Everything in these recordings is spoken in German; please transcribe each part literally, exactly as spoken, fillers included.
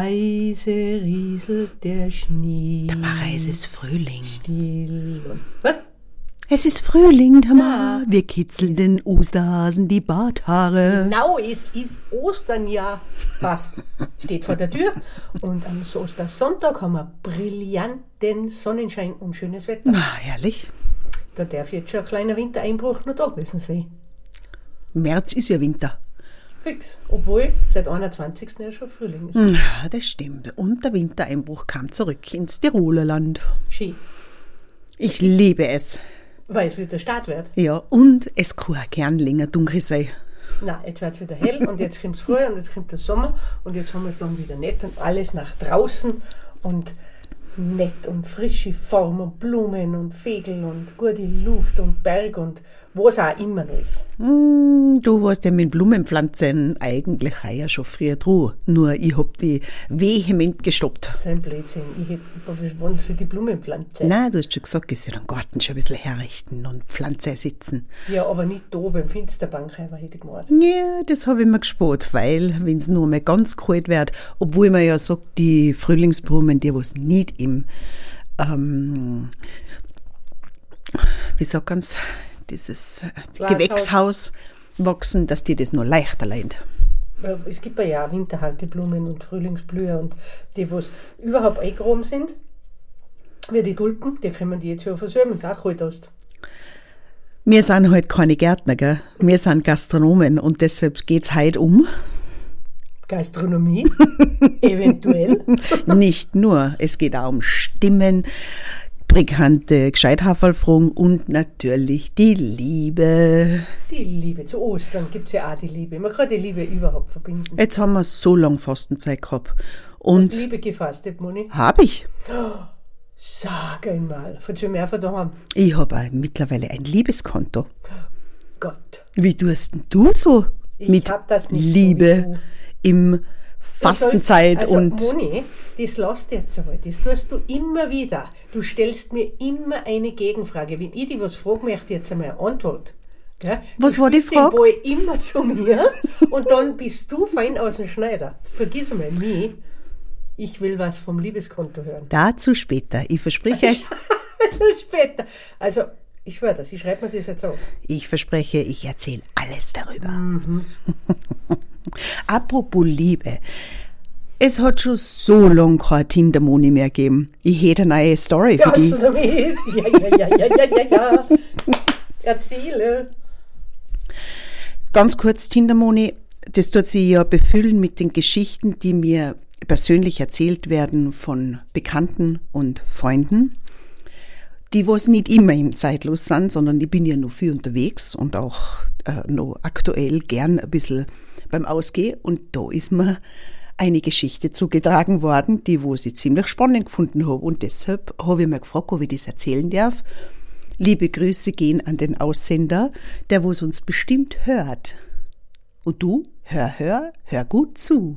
Leise rieselt der Schnee. Tamara, es ist Frühling. Still und... Was? Es ist Frühling, Tamara. Ja. Wir kitzeln den Osterhasen die Barthaare. Genau, es ist Ostern ja fast. Steht vor der Tür. Und am Ostersonntag haben wir brillanten Sonnenschein und schönes Wetter. Na, herrlich. Da darf jetzt schon ein kleiner Wintereinbruch noch da gewesen sein. März ist ja Winter. Fix. Obwohl seit einundzwanzigsten ja schon Frühling ist. Ja, das stimmt. Und der Wintereinbruch kam zurück ins Tiroler Land. Schön. Ich liebe es. Weil es wieder Start wird. Ja, und es kann auch gern länger dunkel sein. Nein, jetzt wird es wieder hell und jetzt kommt es früh und jetzt kommt der Sommer und jetzt haben wir es dann wieder nett und alles nach draußen und nett und frische Form und Blumen und Vögel und gute Luft und Berg und was auch immer noch ist. Mm, du warst ja mit Blumenpflanzen eigentlich ja schon früher dran. Nur ich hab die vehement gestoppt. So ein Blödsinn. Ich hätte, was wollen Sie die Blumenpflanzen? Nein, du hast schon gesagt, ich soll den Garten schon ein bisschen herrichten und Pflanzen sitzen. Ja, aber nicht da beim Finsterbank, hätte ich gemacht. Ja, das habe ich mir gespart, weil, wenn es nur mal ganz kalt wird, obwohl man ja sagt, die Frühlingsblumen, die was nicht im, ähm, wie sagt man's, dieses Glashaus. Gewächshaus wachsen, dass die das nur leichter leiden. Es gibt ja auch winterharte Blumen und Frühlingsblüher und die, was überhaupt eingegraben sind, wie die Tulpen, die können die jetzt ja versöhmen und auch kalt hast. Wir sind halt keine Gärtner, gell? Wir sind Gastronomen und deshalb geht es heute um Gastronomie, eventuell. Nicht nur, es geht auch um Stimmen, bekannte Gescheithaferlfragen und natürlich die Liebe. Die Liebe, zu Ostern gibt es ja auch die Liebe. Man kann die Liebe überhaupt verbinden. Jetzt haben wir so lange Fastenzeit gehabt. Und Hast du Liebe gefastet, Moni? Habe ich. Sag einmal, verzeih mehr von daheim. Ich habe mittlerweile ein Liebeskonto. Gott. Wie tust denn du so Ich mit hab das nicht Liebe so im Fastenzeit also, und... Moni, das lässt jetzt einmal, das tust du immer wieder. Du stellst mir immer eine Gegenfrage. Wenn ich dich was frage, möchte ich jetzt einmal eine Antwort. Gell? Was du war die spielst den Frage? Ball immer zu mir und dann bist du fein aus dem Schneider. Vergiss einmal mich. Ich will was vom Liebeskonto hören. Dazu später. Ich verspreche euch... Also später. Also, ich schwöre das, ich schreibe mir das jetzt auf. Ich verspreche, ich erzähle alles darüber. Mhm. Apropos Liebe. Es hat schon so lange kein Tinder-Moni mehr gegeben. Ich hätte eine neue Story für Ja, dich. hast du damit? Ja, ja, ja, ja, ja, ja, ja. Erzähle. Ganz kurz, Tinder-Moni, das tut sich ja befüllen mit den Geschichten, die mir persönlich erzählt werden von Bekannten und Freunden, die was nicht immer im Zeitlos sind, sondern ich bin ja noch viel unterwegs und auch äh, noch aktuell gern ein bisschen beim Ausgehen. Und da ist mir eine Geschichte zugetragen worden, die wo ich ziemlich spannend gefunden habe. Und deshalb habe ich mir gefragt, ob ich das erzählen darf. Liebe Grüße gehen an den Aussender, der wo es uns bestimmt hört. Und du, hör, hör, hör gut zu.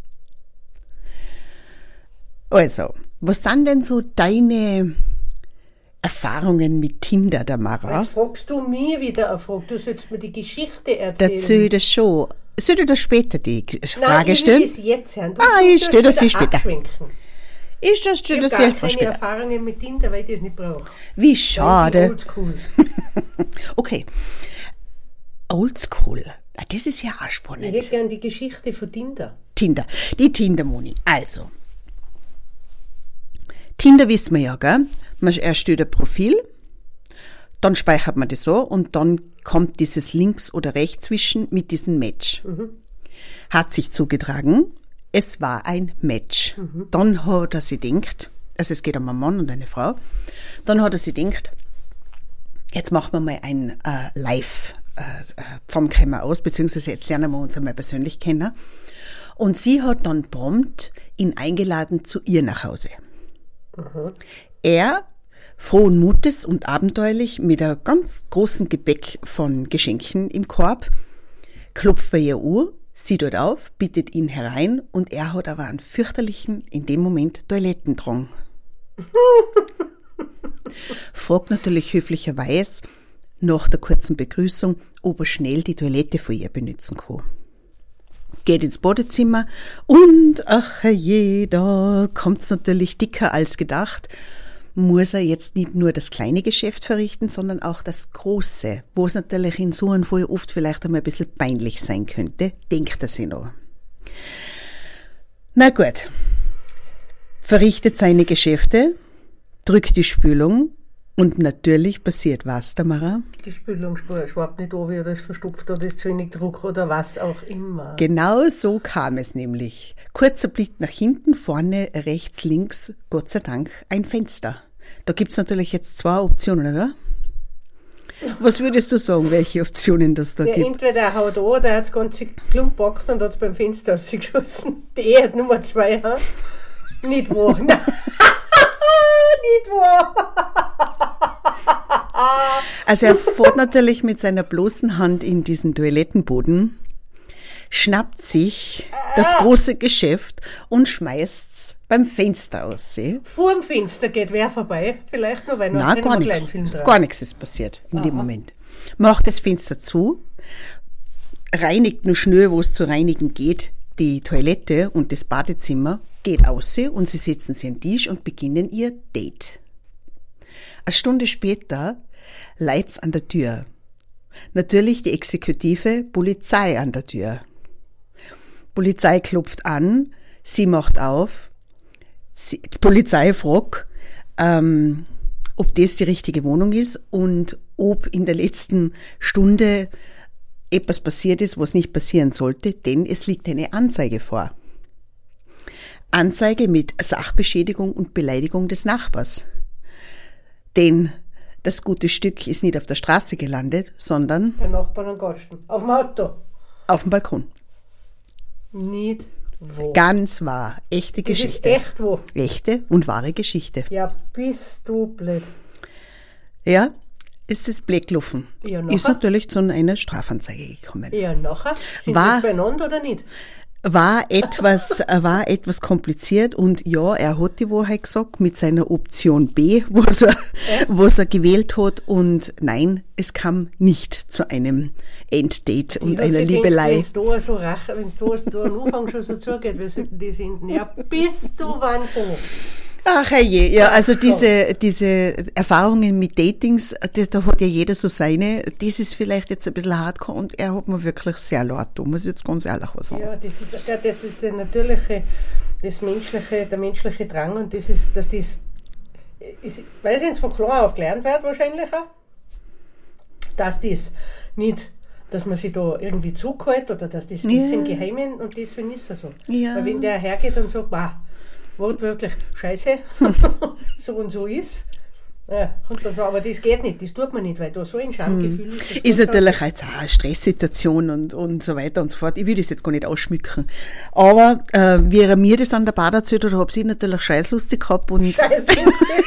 Also, was sind denn so deine Erfahrungen mit Tinder, Tamara? Jetzt fragst du mich wieder eine Frage. Du sollst mir die Geschichte erzählen. Erzähl das schon. Soll ich dir später die Frage Nein, ich stellen? will das jetzt hören. Du, Ah, du, ich du stelle das wieder sie später. abschwenken. Ich stelle Ich habe das gar jetzt keine später. Erfahrungen mit Tinder, weil ich das nicht brauche. Wie Weil schade. ich bin oldschool. Okay. Oldschool. Ah, das ist ja auch Ich hätte spannend. gerne die Geschichte von Tinder. Tinder. Die Tinder-Moni. Also. Tinder wissen wir ja, gell? Man erstellt ein Profil, dann speichert man das so und dann kommt dieses links oder rechts zwischen mit diesem Match. Mhm. Hat sich zugetragen, es war ein Match. Mhm. Dann hat er sich gedacht, also es geht um einen Mann und eine Frau, dann hat er sich gedacht, jetzt machen wir mal ein äh, Live äh, zusammenkommen aus, beziehungsweise jetzt lernen wir uns einmal persönlich kennen. Und sie hat dann prompt ihn eingeladen zu ihr nach Hause. Mhm. Er, frohen Mutes und abenteuerlich, mit einem ganz großen Gepäck von Geschenken im Korb, klopft bei ihr an, sie dort auf, bittet ihn herein und er hat aber einen fürchterlichen, in dem Moment, Toilettendrang. Fragt natürlich höflicherweise nach der kurzen Begrüßung, ob er schnell die Toilette für ihr benutzen kann. geht ins Badezimmer und ach je, da kommt's natürlich dicker als gedacht. Muss er jetzt nicht nur das kleine Geschäft verrichten, sondern auch das große, wo es natürlich in so einem Fall oft vielleicht einmal ein bisschen peinlich sein könnte, denkt er sich noch. Na gut, verrichtet seine Geschäfte, drückt die Spülung und natürlich passiert was, Tamara? Die Spülung schwabt nicht an, wie das verstopft oder ist zu wenig Druck oder was auch immer. Genau so kam es nämlich. Kurzer Blick nach hinten, vorne, rechts, links, Gott sei Dank, ein Fenster. Da gibt's natürlich jetzt zwei Optionen, oder? Was würdest du sagen, welche Optionen das da ja, gibt? Entweder er haut an, der hat das ganze Klump gepackt und hat es beim Fenster ausgeschossen. Die hat Nummer zwei, ha? Nicht wahr. Nicht wahr. Also er fährt natürlich mit seiner bloßen Hand in diesen Toilettenboden, schnappt sich das große Geschäft und schmeißt's beim Fenster aus. Vor dem Fenster geht wer vorbei, vielleicht noch, weil noch Nein, gar nichts. Gar nichts ist passiert in Aha. dem Moment. Macht das Fenster zu, reinigt nur schnell, wo es zu reinigen geht, die Toilette und das Badezimmer, geht aus und sie setzen sich an den Tisch und beginnen ihr Date. Eine Stunde später leidt's an der Tür. Natürlich die exekutive Polizei an der Tür. Polizei klopft an, sie macht auf, sie, die Polizei fragt, ähm, ob das die richtige Wohnung ist und ob in der letzten Stunde etwas passiert ist, was nicht passieren sollte, denn es liegt eine Anzeige vor. Anzeige mit Sachbeschädigung und Beleidigung des Nachbars. Denn das gute Stück ist nicht auf der Straße gelandet, sondern bei Nachbarn und Gasten. Auf dem Auto. Auf dem Balkon. Nicht wo. Ganz wahr. Echte das Geschichte. Ist echt wo. Echte und wahre Geschichte. Ja, bist du blöd. Ja, ist es blöd gelaufen. Ja, ist natürlich zu einer Strafanzeige gekommen. Ja, nachher? Sind war, sie beieinander oder nicht? War etwas, war etwas kompliziert und ja, er hat die Wahrheit gesagt mit seiner Option B, was er, äh? was er gewählt hat und nein, es kam nicht zu einem Enddate und einer Liebelei. Wenn es da so rach, wenn es da, da am Anfang schon so zugeht, wie sollten die sind? Ja, bist du wann hoch? Ach je, ja, also diese, diese Erfahrungen mit Datings, das, da hat ja jeder so seine. Das ist vielleicht jetzt ein bisschen hardcore und er hat mir wirklich sehr leid getan, muss ich jetzt ganz ehrlich was sagen. Ja, das ist, das ist der natürliche, das menschliche, der menschliche Drang und das ist, dass das, ist, weiß ich nicht, von klein auf gelernt wird wahrscheinlich auch, dass das nicht, dass man sich da irgendwie zugehält oder dass das, das ja. im Geheimen und deswegen ist es so. Ja. Weil wenn der hergeht und sagt, bah, wortwörtlich scheiße, so und so ist. Ja, und dann so, aber das geht nicht, das tut man nicht, weil da so ein Schamgefühl hm. ist. Ist natürlich jetzt auch eine Stresssituation und, und so weiter und so fort. Ich will das jetzt gar nicht ausschmücken. Aber äh, wie er mir das an der Bar erzählt hat, habe ich natürlich scheißlustig gehabt. Und scheißlustig.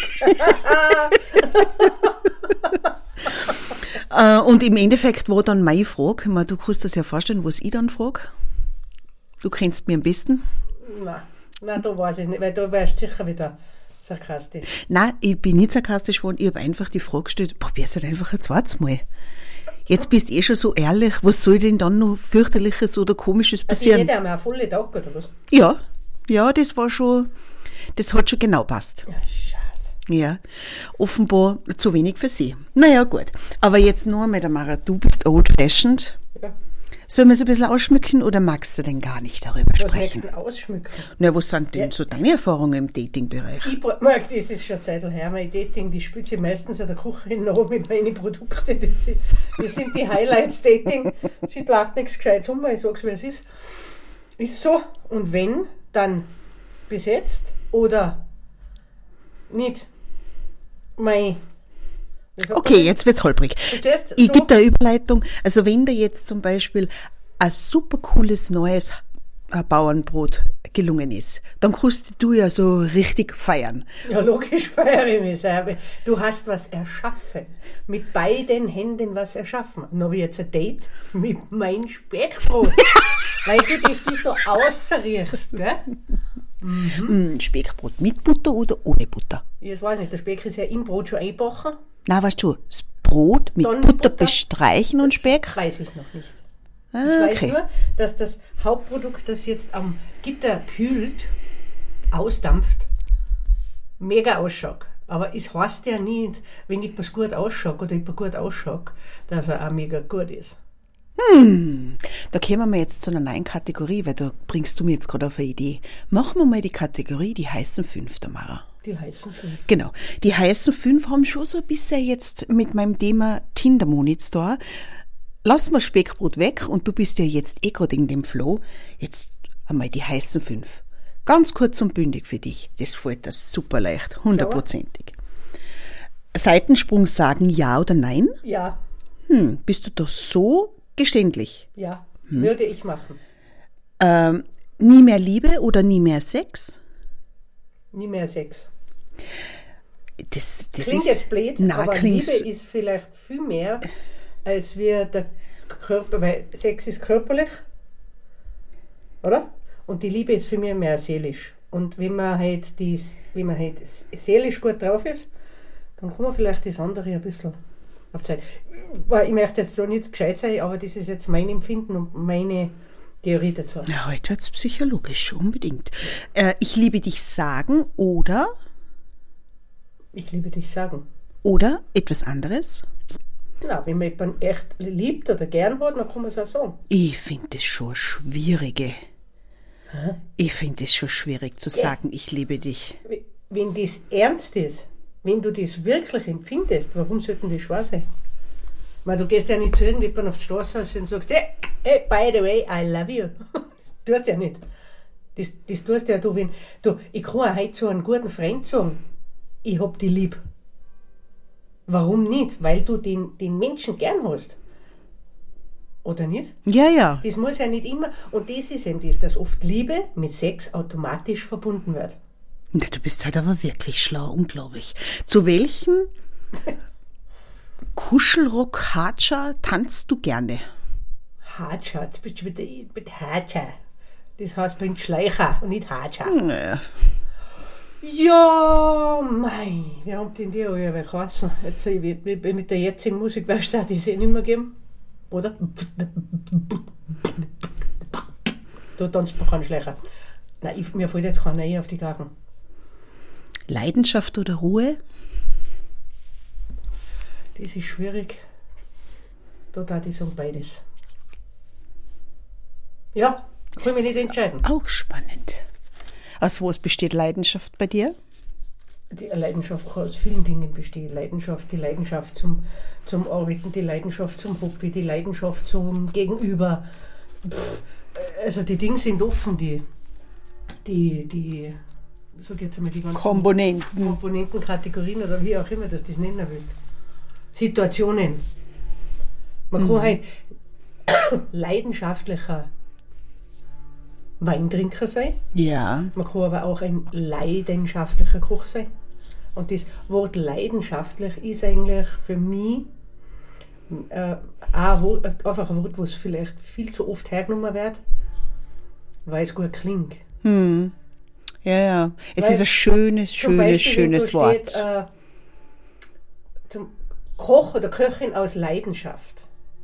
äh, und im Endeffekt war dann meine Frage, ich meine, du kannst dir das ja vorstellen, was ich dann frage. Du kennst mich am besten. Nein. Nein, da weiß ich nicht, weil du wärst sicher wieder sarkastisch. Nein, ich bin nicht sarkastisch geworden, ich habe einfach die Frage gestellt, probier's halt einfach ein zweites Mal. Jetzt bist du eh schon so ehrlich, was soll denn dann noch fürchterliches oder komisches passieren? Also jeder einmal einen vollen Tag oder was? Ja, ja, das war schon, das hat schon genau passt. Ja, scheiße. Ja, offenbar zu wenig für sie. Naja, gut. Aber jetzt noch einmal, Tamara, du bist old-fashioned. Ja. Sollen wir es ein bisschen ausschmücken oder magst du denn gar nicht darüber was sprechen? Was ausschmücken? Na, was sind denn ja. so deine Erfahrungen im Dating-Bereich? Ich mag, das ist schon eine Zeit her, mein Dating, die spielt sich meistens an der Küche nach mit meinen Produkten. Das, das sind die Highlights-Dating. Sie läuft nichts Gescheites um, ich sag's, wie es ist. Ist so. Und wenn, dann besetzt oder nicht. Mein Okay, jetzt wird's holprig. Verstehst? Ich so. gebe da eine Überleitung. Also wenn da jetzt zum Beispiel ein super cooles neues Bauernbrot gelungen ist, dann kannst du ja so richtig feiern. Ja, logisch feiere ich mich selber. Du hast was erschaffen. Mit beiden Händen was erschaffen. Und dann habe ich jetzt ein Date mit meinem Speckbrot. Weil du das nicht so ausriechst, gell? Mhm. Speckbrot mit Butter oder ohne Butter? Ich weiß nicht, der Speck ist ja im Brot schon eingebacken. Na, weißt du, das Brot mit Butter, Butter bestreichen und Speck? Weiß ich noch nicht. Ah, ich weiß okay. nur, dass das Hauptprodukt, das jetzt am Gitter kühlt, ausdampft, mega ausschaut. Aber es heißt ja nicht, wenn etwas gut ausschaut oder etwas gut ausschaut, dass er auch mega gut ist. Hm, da kommen wir jetzt zu einer neuen Kategorie, weil da bringst du mir jetzt gerade auf eine Idee. Machen wir mal die Kategorie, die heißen fünf, Tamara. Die heißen fünf. Genau, die heißen fünf haben schon so ein bisschen jetzt mit meinem Thema Tinder-Monits da. Lass mal Speckbrot weg und du bist ja jetzt eh gerade in dem Flow. Jetzt einmal die heißen fünf. Ganz kurz und bündig für dich. Das fällt dir super leicht, hundertprozentig. Seitensprung sagen ja oder nein? Ja, Hm, bist du da so geständlich? ja, würde ich machen. Ähm, nie mehr Liebe oder nie mehr Sex? Nie mehr Sex. Das, das Klingt ist, jetzt blöd, Nein, aber klingt, Liebe ist vielleicht viel mehr, als wir der Körper, weil Sex ist körperlich, oder? Und die Liebe ist für mich mehr seelisch. Und wenn man halt, dies, wenn man halt seelisch gut drauf ist, dann kann man vielleicht das andere ein bisschen auf Zeit. Weil ich möchte jetzt so nicht gescheit sein, aber das ist jetzt mein Empfinden und meine Theorie dazu. ja, heute wird es psychologisch, unbedingt. Äh, ich liebe dich sagen oder, Ich liebe dich sagen. oder etwas anderes? Na, wenn man jemanden echt liebt oder gern hat, dann kann man es auch sagen. Ich finde das schon schwierige. Ich finde es schon schwierig zu sagen, ich liebe dich. Wenn das ernst ist, wenn du das wirklich empfindest, warum sollten das schwer sein? Weil du gehst ja nicht zu irgendjemandem auf die Straße und sagst, hey, hey, by the way, I love you. Das tust du ja nicht. Das, das tust ja du, wenn du, ich kann auch heute zu einem guten Freund sagen, ich hab dich lieb. Warum nicht? Weil du den, den Menschen gern hast. Oder nicht? Ja, ja. Das muss ja nicht immer, und das ist eben das, dass oft Liebe mit Sex automatisch verbunden wird. Na, du bist halt aber wirklich schlau, unglaublich. Zu welchem Kuschelrock-Hatscher tanzt du gerne? Hatscha, jetzt bist du mit, mit Hatscha. Das heißt bei Schleicher und nicht Hatscha. Naja. Ja, mei, wir haben den dir ja geheißen. Jetzt, ich, mit, mit der jetzigen Musik wirst du das eh nicht mehr geben. Oder? Da tanzt man keinen Schleicher. Nein, ich, mir fällt jetzt keiner ein auf die Garten. Leidenschaft oder Ruhe? Das ist schwierig. Da darf ich sagen beides. Ja, kann mich nicht entscheiden. Auch spannend. Aus was besteht Leidenschaft bei dir? Die Leidenschaft kann aus vielen Dingen bestehen. Leidenschaft, die Leidenschaft zum, zum Arbeiten, die Leidenschaft zum Hobby, die Leidenschaft zum Gegenüber. Pff, also die Dinge sind offen, die, die, die sag jetzt einmal die ganzen Komponenten. Komponenten, Kategorien oder wie auch immer, dass du das nennen willst. Situationen. Man Mhm. kann halt leidenschaftlicher Weintrinker sein. Ja. Man kann aber auch ein leidenschaftlicher Koch sein. Und das Wort leidenschaftlich ist eigentlich für mich äh, ein Wort, einfach ein Wort, was vielleicht viel zu oft hergenommen wird, weil es gut klingt. Hm. Ja, ja. Es Weil ist ein schönes, Zum schönes, Beispiel, schönes wenn da Wort. steht, äh, zum Koch oder Köchin aus Leidenschaft.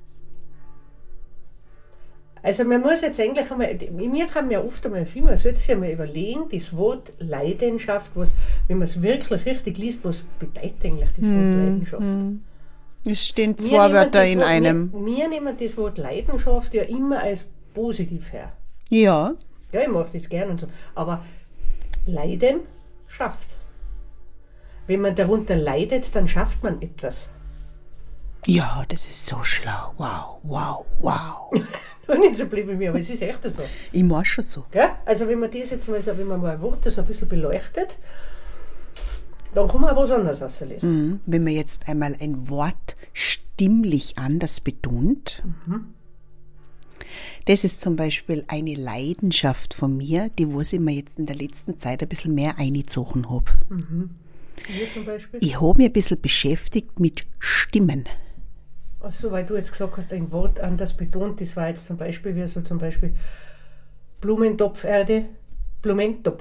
Also man muss jetzt eigentlich einmal, mir kann man ja oft einmal viel, man sollte sich ja mal überlegen, das Wort Leidenschaft, was, wenn man es wirklich richtig liest, was bedeutet eigentlich das Wort Leidenschaft? Es stehen Wir zwei nehmen Wörter das in Wort- einem. Wir, wir nehmen das Wort Leidenschaft ja immer als positiv her. Ja. Ja, ich mache das gern und so. Aber Leidenschaft. Wenn man darunter leidet, dann schafft man etwas. Ja, das ist so schlau. Wow, wow, wow. Nicht so blöd wie mir, aber es ist echt so. Ich mach schon so. Gell? Also wenn man das jetzt mal so, wenn man mal ein Wort so ein bisschen beleuchtet, dann kann man auch was anderes auslesen. Mhm. Wenn man jetzt einmal ein Wort stimmlich anders betont, Mhm. das ist zum Beispiel eine Leidenschaft von mir, die was ich mir jetzt in der letzten Zeit ein bisschen mehr eingezogen habe. Hier zum Beispiel. Ich habe mich ein bisschen beschäftigt mit Stimmen. Achso, weil du jetzt gesagt hast, ein Wort anders betont, das war jetzt zum Beispiel wie so zum Beispiel Blumentopferde,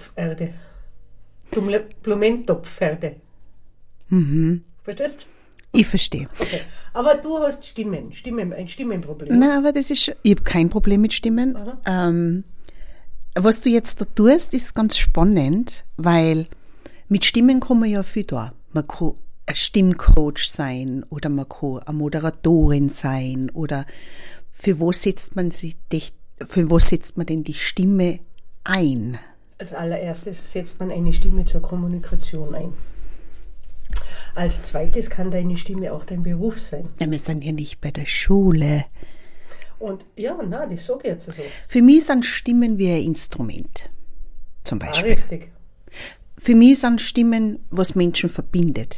Blumentopferde, Blumle- Blumentopferde. Mhm. Verstehst Ich verstehe. Okay. Aber du hast Stimmen, Stimmen, ein Stimmenproblem. Nein, aber das ist, ich habe kein Problem mit Stimmen. Ähm, was du jetzt da tust, ist ganz spannend, weil mit Stimmen kann man ja viel da. Man kann ein Stimmcoach sein oder man kann eine Moderatorin sein oder für was setzt man sich, für was setzt man denn die Stimme ein? Als allererstes setzt man eine Stimme zur Kommunikation ein. Als zweites kann deine Stimme auch dein Beruf sein. Ja, wir sind ja nicht bei der Schule. Und ja, nein, das sage ich jetzt so. Für mich sind Stimmen wie ein Instrument, zum Beispiel. Ah, richtig. Für mich sind Stimmen, was Menschen verbindet.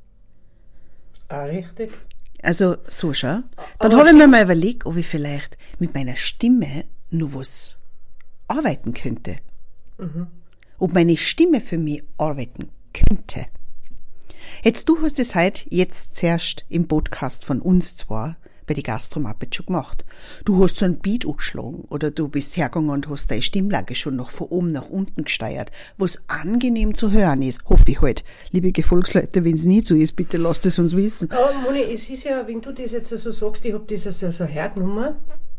Ah, richtig. Also so schon. Dann habe ich mir mal überlegt, ob ich vielleicht mit meiner Stimme nur was arbeiten könnte. Mhm. Ob meine Stimme für mich arbeiten könnte. Jetzt, du hast es halt jetzt zuerst im Podcast von uns zwar bei die Gastromappe schon gemacht. Du hast so ein Beat angeschlagen oder du bist hergegangen und hast deine Stimmlage schon noch von oben nach unten gesteuert, was angenehm zu hören ist. Hoffe ich halt. Liebe Gefolgsleute, wenn es nicht so ist, bitte lasst es uns wissen. Aber Moni, es ist ja, wenn du das jetzt so sagst, ich habe das also so hergenommen,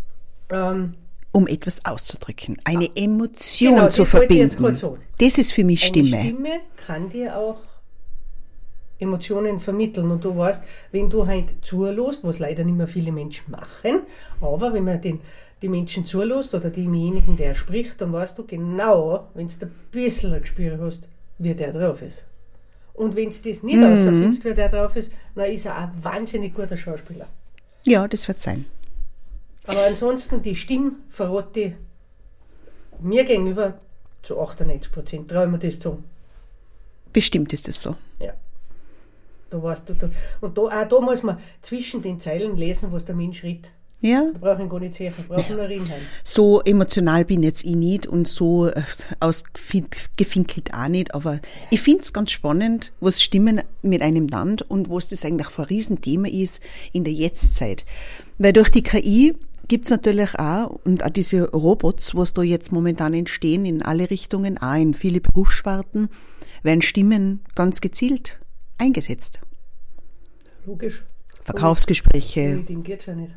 ähm, um etwas auszudrücken, eine Emotion genau, zu das wollte ich jetzt verbinden. gerade sagen. Das ist für mich Stimme. Eine Stimme kann dir auch Emotionen vermitteln. Und du weißt, wenn du halt zulässt, was leider nicht mehr viele Menschen machen, aber wenn man den, die Menschen zulässt oder demjenigen, der spricht, dann weißt du genau, wenn du ein bisschen ein Gespür hast, wie der drauf ist. Und wenn du das nicht mhm. rausfindest, wie der drauf ist, dann ist er ein wahnsinnig guter Schauspieler. Ja, das wird sein. Aber ansonsten, die Stimme verrate mir gegenüber zu achtundneunzig Prozent. Traue ich mir das zu. Bestimmt ist es so. Ja. Da weißt du, da, und da, auch da muss man zwischen den Zeilen lesen, was der Mensch redet. Ja. Da brauche ich gar nicht sehen, brauche ich ja. nur reden. So emotional bin jetzt ich nicht und so äh, ausgefinkelt auch nicht, aber ja. ich finde es ganz spannend, was Stimmen mit einem Land und was das eigentlich für ein Riesenthema ist in der Jetztzeit. Weil durch die K I gibt es natürlich auch, und auch diese Robots, was da jetzt momentan entstehen in alle Richtungen, auch in viele Berufssparten, werden Stimmen ganz gezielt eingesetzt. Logisch. Verkaufsgespräche. Mit dem geht's ja nicht.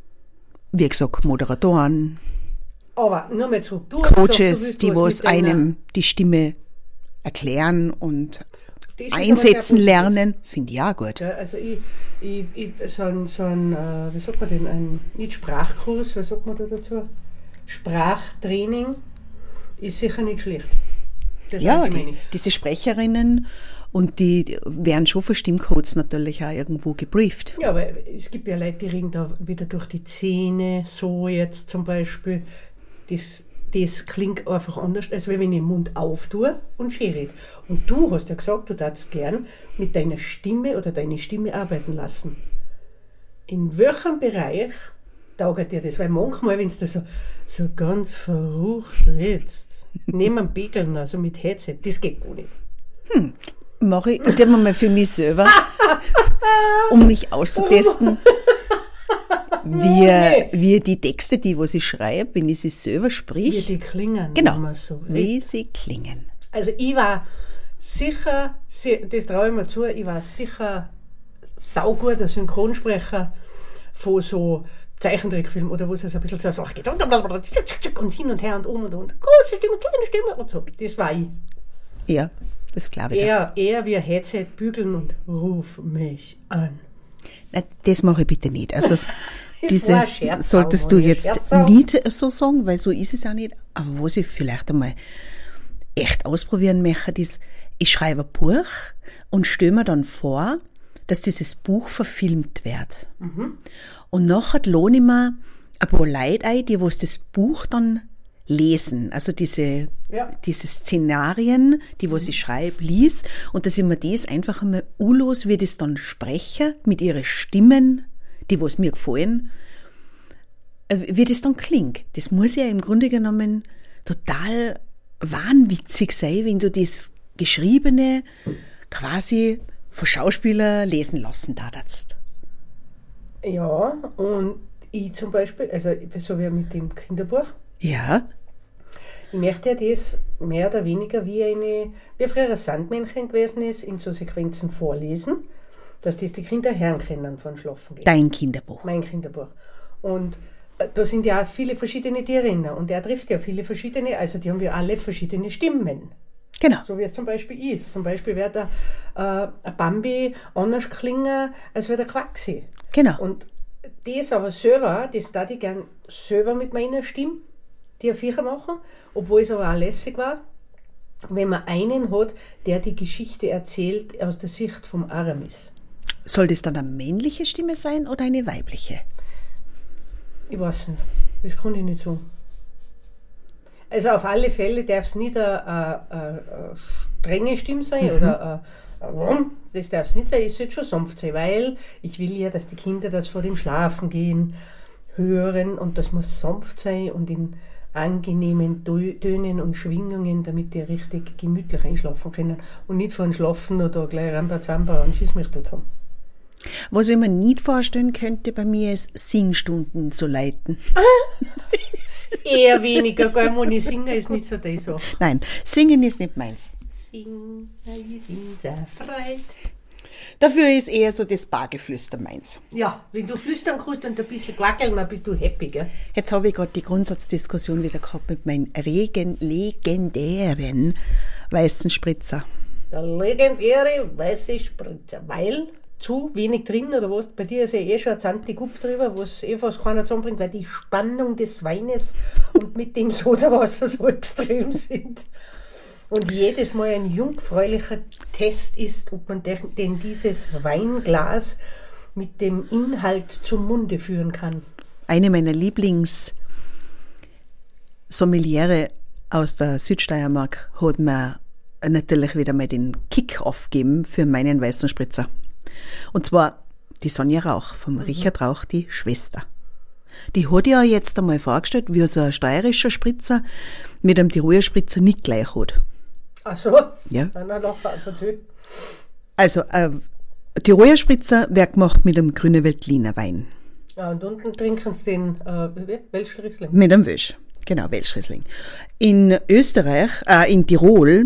Wie gesagt, Moderatoren. Aber nur mal zurück. Du Coaches, gesagt, die was einem die Stimme erklären und einsetzen lernen, finde ich auch gut. Ja, also ich, ich, ich so ein, so ein äh, wie sagt man denn, ein, nicht Sprachkurs, was sagt man da dazu? Sprachtraining ist sicher nicht schlecht. Das ja, die, diese Sprecherinnen und die werden schon von Stimmcodes natürlich auch irgendwo gebrieft. Ja, aber es gibt ja Leute, die reden da wieder durch die Zähne, so jetzt zum Beispiel. Das, das klingt einfach anders, als wenn ich den Mund auftue und schön rede. Und du hast ja gesagt, du darfst gern mit deiner Stimme oder deine Stimme arbeiten lassen. In welchem Bereich taugt dir das? Weil manchmal, wenn du so, so ganz verrucht redest, neben einem Pegeln, also mit Headset, das geht gar nicht. Hm. Mache ich, das mal für mich selber, um mich auszutesten, wie, wie die Texte, die was ich schreibe, wenn ich sie selber sprich. Wie die klingen. Genau, so wie sie klingen. Also ich war sicher, das traue ich mir zu, ich war sicher sauguter Synchronsprecher von so Zeichentrickfilmen oder wo es also ein bisschen zur Sache geht. Und hin und her und um und um. Große Stimme, kleine Stimme und so. Das war ich. Ja. Das glaube ich. Eher, eher wie ein Headset bügeln und ruf mich an. Na, das mache ich bitte nicht. Also diese Scherz, solltest du jetzt nicht so sagen, weil so ist es auch nicht. Aber was ich vielleicht einmal echt ausprobieren möchte, ist, ich schreibe ein Buch und stelle mir dann vor, dass dieses Buch verfilmt wird. Mhm. Und nachher lohne ich mir ein paar Leute ein, die was das Buch dann lesen, also diese, ja. diese Szenarien, die was ich schreibe, lies, und dass ich mir das einfach einmal anlos, wie das dann spreche, mit ihren Stimmen, die was mir gefallen, wie das dann klingt. Das muss ja im Grunde genommen total wahnwitzig sein, wenn du das Geschriebene quasi von Schauspielern lesen lassen darfst. Ja, und ich zum Beispiel, also so wie mit dem Kinderbuch, ja. Ich möchte ja das mehr oder weniger wie eine, wie früher ein Sandmännchen gewesen ist, in so Sequenzen vorlesen, dass das die Kinder hören können von Schlafen gehen. Dein Kinderbuch. Mein Kinderbuch. Und äh, da sind ja auch viele verschiedene Tiere und er trifft ja viele verschiedene, also die haben ja alle verschiedene Stimmen. Genau. So wie es zum Beispiel ist. Zum Beispiel wird der, äh, ein Bambi anders klingen, als wird der Quaxi. Genau. Und das aber selber, das darf ich gern selber mit meiner Stimme, die Viecher machen, obwohl es aber auch lässig war, wenn man einen hat, der die Geschichte erzählt aus der Sicht vom Aramis. Soll das dann eine männliche Stimme sein oder eine weibliche? Ich weiß nicht. Das kann ich nicht sagen. Also auf alle Fälle darf es nicht eine, eine, eine strenge Stimme sein mhm. oder ein, ein, das darf es nicht sein, es sollte schon sanft sein, weil ich will ja, dass die Kinder das vor dem Schlafen gehen hören und das muss sanft sein und in angenehmen Tönen und Schwingungen, damit die richtig gemütlich einschlafen können und nicht vor dem Schlafen oder gleich Rambazamba und Schiss mich dort haben. Was ich mir nicht vorstellen könnte bei mir ist, Singstunden zu leiten. Eher weniger, gar wenn singen ist nicht so das so. Nein, singen ist nicht meins. Sing, ist unser Freit. Dafür ist eher so das Bargeflüster meins. Ja, wenn du flüstern kannst und ein bisschen quackeln, dann bist du happy, gell? Jetzt habe ich gerade die Grundsatzdiskussion wieder gehabt mit meinem regen, legendären weißen Spritzer. Der legendäre weiße Spritzer, weil zu wenig drin oder was? Bei dir ist ja eh schon ein Zanti Kupf drüber, was eh fast keiner zusammenbringt, weil die Spannung des Weines und mit dem Sodawasser so extrem sind. Und jedes Mal ein jungfräulicher Test ist, ob man denn dieses Weinglas mit dem Inhalt zum Munde führen kann. Eine meiner Lieblings-Sommeliere aus der Südsteiermark hat mir natürlich wieder mal den Kick-Off gegeben für meinen weißen Spritzer. Und zwar die Sonja Rauch, vom mhm. Richard Rauch, die Schwester. Die hat ja jetzt einmal vorgestellt, wie so ein steirischer Spritzer mit einem Tiroler Spritzer nicht gleich hat. Ach so? Ja. Dann noch verzähl. Also, ein Tiroler Spritzer wird gemacht mit einem grünen Veltliner Wein. Ja, und unten trinken sie den äh, Welschriesling. Mit einem Welsch, genau, Welschriesling. In Österreich, äh, in Tirol,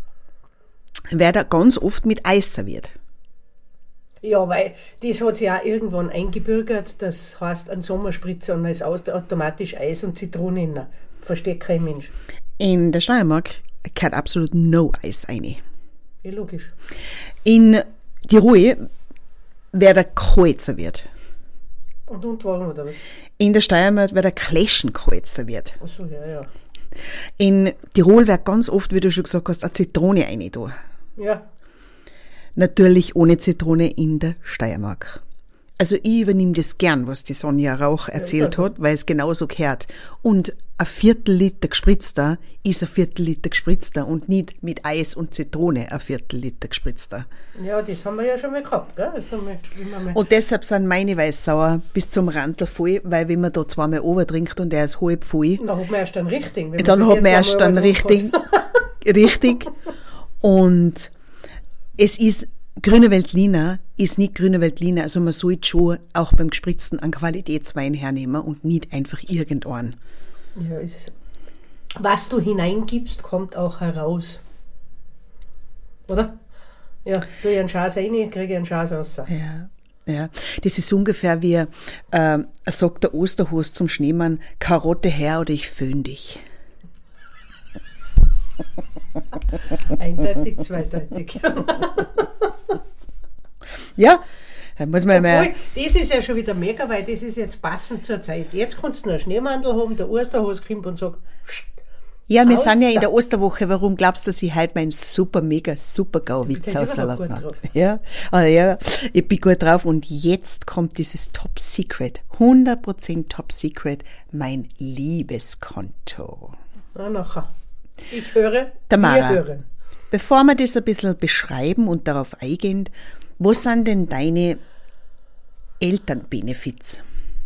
wird er ganz oft mit Eis serviert. Ja, weil das hat sich auch irgendwann eingebürgert, das heißt ein Sommerspritzer und da ist automatisch Eis und Zitrone drin. Versteht kein Mensch. In der Steiermark gehört absolut no Eis rein. Ja, logisch. In Tirol wird er kalt serviert. Und, und warum oder was? In der Steiermark wird er Kleschenkalt serviert. Ach so, ja, ja. In Tirol wird ganz oft, wie du schon gesagt hast, eine Zitrone rein da. Ja. Natürlich ohne Zitrone in der Steiermark. Also ich übernehme das gern, was die Sonja Rauch erzählt ja, hat, weil es genauso gehört. Und ein Viertel Liter gespritzter ist ein Viertel Liter gespritzter und nicht mit Eis und Zitrone ein Viertel Liter gespritzter. Ja, das haben wir ja schon mal gehabt, gell? Das mal, mal. Und deshalb sind meine Weißsauer bis zum Randl voll, weil wenn man da zweimal overtrinkt und er ist halb voll. Dann hat man erst dann richtig. Dann hat man erst dann richtig. Richtig. Und es ist, grüne Veltliner ist nicht grüne Veltliner, also man sollte schon auch beim Gespritzten einen Qualitätswein hernehmen und nicht einfach irgendeinen. Ja, ist, was du hineingibst, kommt auch heraus. Oder? Ja, tue ich einen Schaß rein, kriege ich einen Schaß raus. Ja, ja. Das ist ungefähr wie, äh, sagt der Osterhus zum Schneemann, Karotte her oder ich föhn dich. Eindeutig, zweideutig. Ja, da muss man Obwohl, mal. Das ist ja schon wieder mega, weil das ist jetzt passend zur Zeit. Jetzt kannst du noch einen Schneemandel haben, der Osterhase kommt und sagt, ja, wir sind ja in der Osterwoche. Warum glaubst du, dass ich heute meinen super, mega, super Gau-Witz ausgelassen habe? Ja, also ja, ich bin gut drauf. Und jetzt kommt dieses Top Secret, hundert Prozent Top Secret, mein Liebeskonto. Na, nachher. Ich höre, Tamara, wir hören. Bevor wir das ein bisschen beschreiben und darauf eingehen, was sind denn deine Elternbenefits?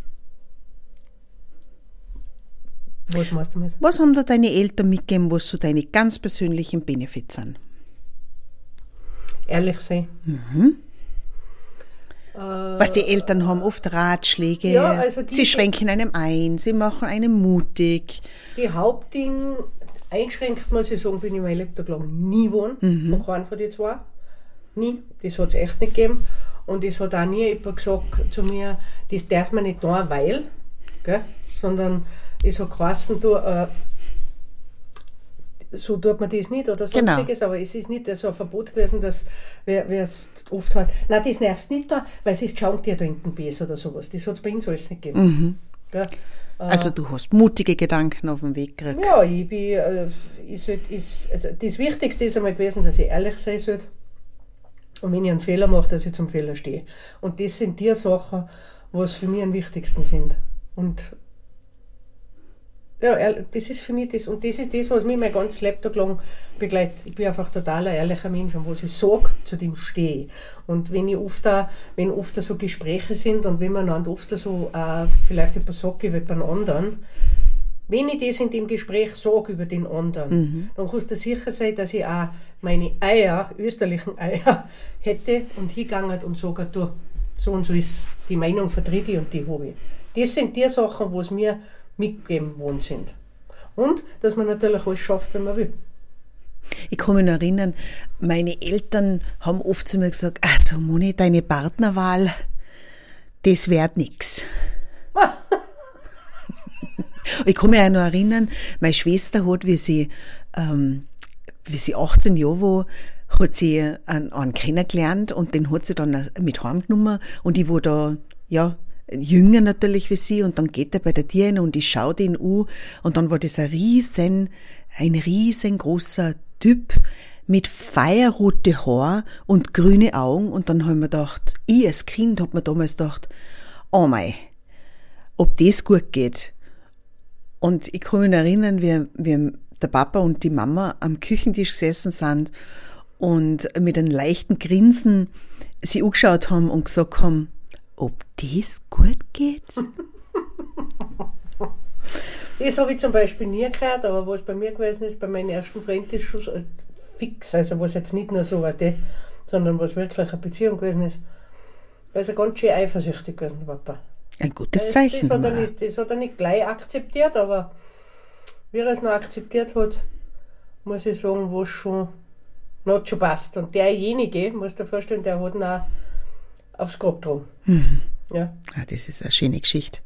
Was meinst du damit? Was haben da deine Eltern mitgegeben, was so deine ganz persönlichen Benefits sind? Ehrlich sein. Mhm. Äh, Was die Eltern haben oft Ratschläge, ja, also die, sie schränken einem ein, sie machen einen mutig. Die Hauptding, eingeschränkt muss ich sagen, bin ich mein Lebtag lang nie geworden, Mhm. von keinem von den zwei. Nie, das hat es echt nicht gegeben. Und es hat auch nie jemand gesagt zu mir, das darf man nicht tun, weil, gell? Sondern es hat geheißen, du, äh, so tut man das nicht oder sonstiges, genau. Aber es ist nicht so ein Verbot gewesen, dass wer es oft heißt, nein, das nervst nicht da, weil es schauen dir da hinten besser oder sowas. Das hat es bei uns alles nicht gegeben. Mhm. Gell? Also du hast mutige Gedanken auf den Weg gekriegt. Ja, ich bin, äh, ich sollt, ich, also das Wichtigste ist einmal gewesen, dass ich ehrlich sein sollte. Und wenn ich einen Fehler mache, dass ich zum Fehler stehe. Und das sind die Sachen, was für mich am wichtigsten sind. Und ja, das ist für mich das, und das ist das, was mich mein ganzes Leben lang begleitet. Ich bin einfach total ein ehrlicher Mensch, und was ich sage, zu dem stehe. Und wenn ich oft da, wenn oft da so Gespräche sind und wenn man dann oft da so äh, vielleicht etwas sagt über den anderen, wenn ich das in dem Gespräch sage über den anderen, mhm. dann kannst du sicher sein, dass ich auch meine Eier, österlichen Eier, hätte und hingegangen und sage, du, so und so ist die Meinung vertrete ich und die habe ich. Das sind die Sachen, was mir mitgegeben worden sind. Und dass man natürlich alles schafft, wenn man will. Ich kann mich noch erinnern, meine Eltern haben oft zu mir gesagt, also Moni, deine Partnerwahl, das wird nix. Ich kann mich auch noch erinnern, meine Schwester hat, wie sie, ähm, wie sie achtzehn Jahre war, hat sie einen, einen kennengelernt und den hat sie dann mit heimgenommen und ich war da, ja, jünger natürlich wie sie und dann geht er bei der Tür hin und ich schaue den an und dann war das ein riesen, ein riesengroßer Typ mit feierrote Haar und grüne Augen und dann haben wir gedacht, ich als Kind hab mir damals gedacht, oh mei, ob das gut geht. Und ich kann mich erinnern, wie, wie der Papa und die Mama am Küchentisch gesessen sind und mit einem leichten Grinsen sie angeschaut haben und gesagt haben, ob das gut geht? Das habe ich zum Beispiel nie gehört, aber was bei mir gewesen ist, bei meinem ersten Freund ist schon so fix, also was jetzt nicht nur so was, sondern was wirklich eine Beziehung gewesen ist. Also ganz schön eifersüchtig gewesen, der Papa. Ein gutes das, Zeichen. Das hat, er nicht, das hat er nicht gleich akzeptiert, aber wie er es noch akzeptiert hat, muss ich sagen, was schon, hat schon passt. Und derjenige, musst du dir vorstellen, der hat ihn auch aufs Grab drum. Mhm. Ja. Ah, das ist eine schöne Geschichte.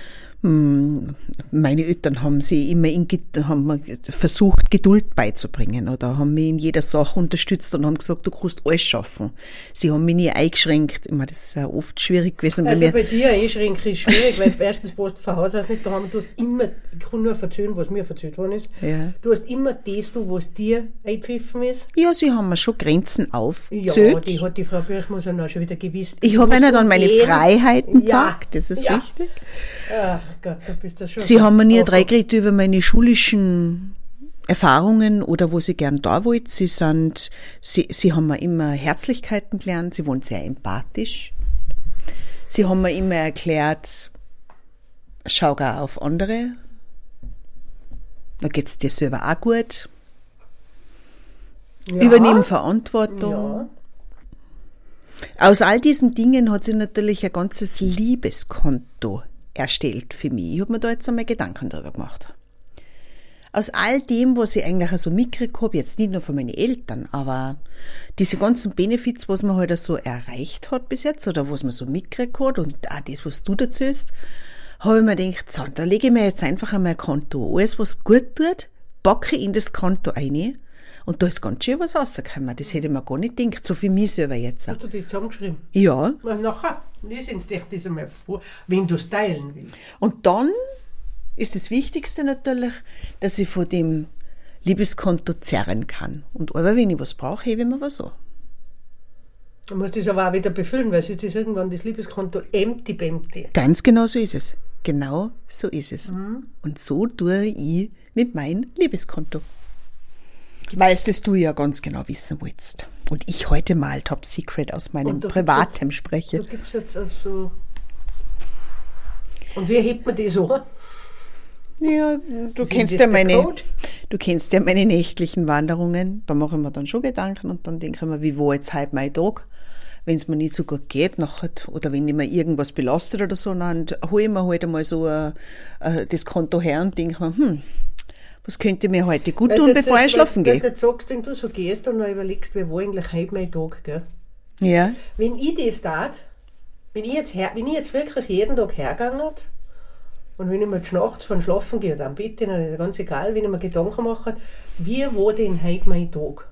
Meine Eltern haben sie immer in, haben versucht, Geduld beizubringen oder haben mich in jeder Sache unterstützt und haben gesagt, du kannst alles schaffen. Sie haben mich nie eingeschränkt. Ich meine, das ist ja oft schwierig gewesen. Also bei, bei dir einschränken ist schwierig, weil erstens warst du von Haus aus nicht daheim. Du hast immer, ich kann nur erzählen, was mir erzählt worden ist. Ja. Du hast immer das, was dir eingepfiffen ist. Ja, sie haben mir schon Grenzen aufgezählt. Ja, die hat die Frau Birchmoser auch schon wieder gewusst. Ich habe ihnen dann meine gehen. Freiheiten gesagt, ja. Das ist ja. wichtig. Ach Gott, da bist du schon. Sie haben mir nie reingeredet über meine schulischen Erfahrungen oder wo sie gern da wollten. Sie sind, sie, sie haben mir immer Herzlichkeiten gelernt. Sie waren sehr empathisch. Sie haben mir immer erklärt, schau auch auf andere. Da geht's dir selber auch gut. Ja. Übernehmen Verantwortung. Ja. Aus all diesen Dingen hat sie natürlich ein ganzes Liebeskonto erstellt für mich. Ich habe mir da jetzt einmal Gedanken darüber gemacht. Aus all dem, was ich eigentlich so mitgekriegt habe, jetzt nicht nur von meinen Eltern, aber diese ganzen Benefits, was man halt so erreicht hat bis jetzt oder was man so mitgekriegt hat und auch das, was du dazu hast, habe ich mir gedacht, so, da lege ich mir jetzt einfach einmal ein Konto. Alles, was gut tut, packe ich in das Konto ein und da ist ganz schön was rausgekommen. Das hätte ich mir gar nicht gedacht, so für mich selber jetzt. Hast du das zusammengeschrieben? Ja. Na, nachher, lesen Sie dich das einmal vor, wenn du es teilen willst. Und dann ist das Wichtigste natürlich, dass ich von dem Liebeskonto zerren kann. Und aber wenn ich was brauche, hebe ich mir was an. Du musst das aber auch wieder befüllen, weil sonst ist irgendwann das Liebeskonto empty empty. Ganz genau so ist es. Genau so ist es. Mhm. Und so tue ich mit meinem Liebeskonto. Weil es das du ja ganz genau wissen willst. Und ich heute mal Top Secret aus meinem Privatem jetzt, spreche. Da gibt's jetzt also. Und wie hebt man das an? Ja, du kennst ja meine, du kennst ja meine nächtlichen Wanderungen. Da mache ich mir dann schon Gedanken und dann denke ich mir, wie war jetzt heute mein Tag? Wenn es mir nicht so gut geht, nachher, oder wenn ich mir irgendwas belastet oder so, dann hole ich mir halt einmal so uh, uh, das Konto her und denke mir, hm, was könnte mir heute gut tun, bevor ich schlafen gehe? Wenn du sagst, wenn du so gehst und dann überlegst, wie war eigentlich heute mein Tag, gell? Ja. Wenn ich das tat, wenn ich jetzt, her, wenn ich jetzt wirklich jeden Tag hergegangen und wenn ich mir nachts von Schlafen gehe oder am Bett, dann ist ganz egal, wenn ich mir Gedanken mache, wie war denn heute mein Tag?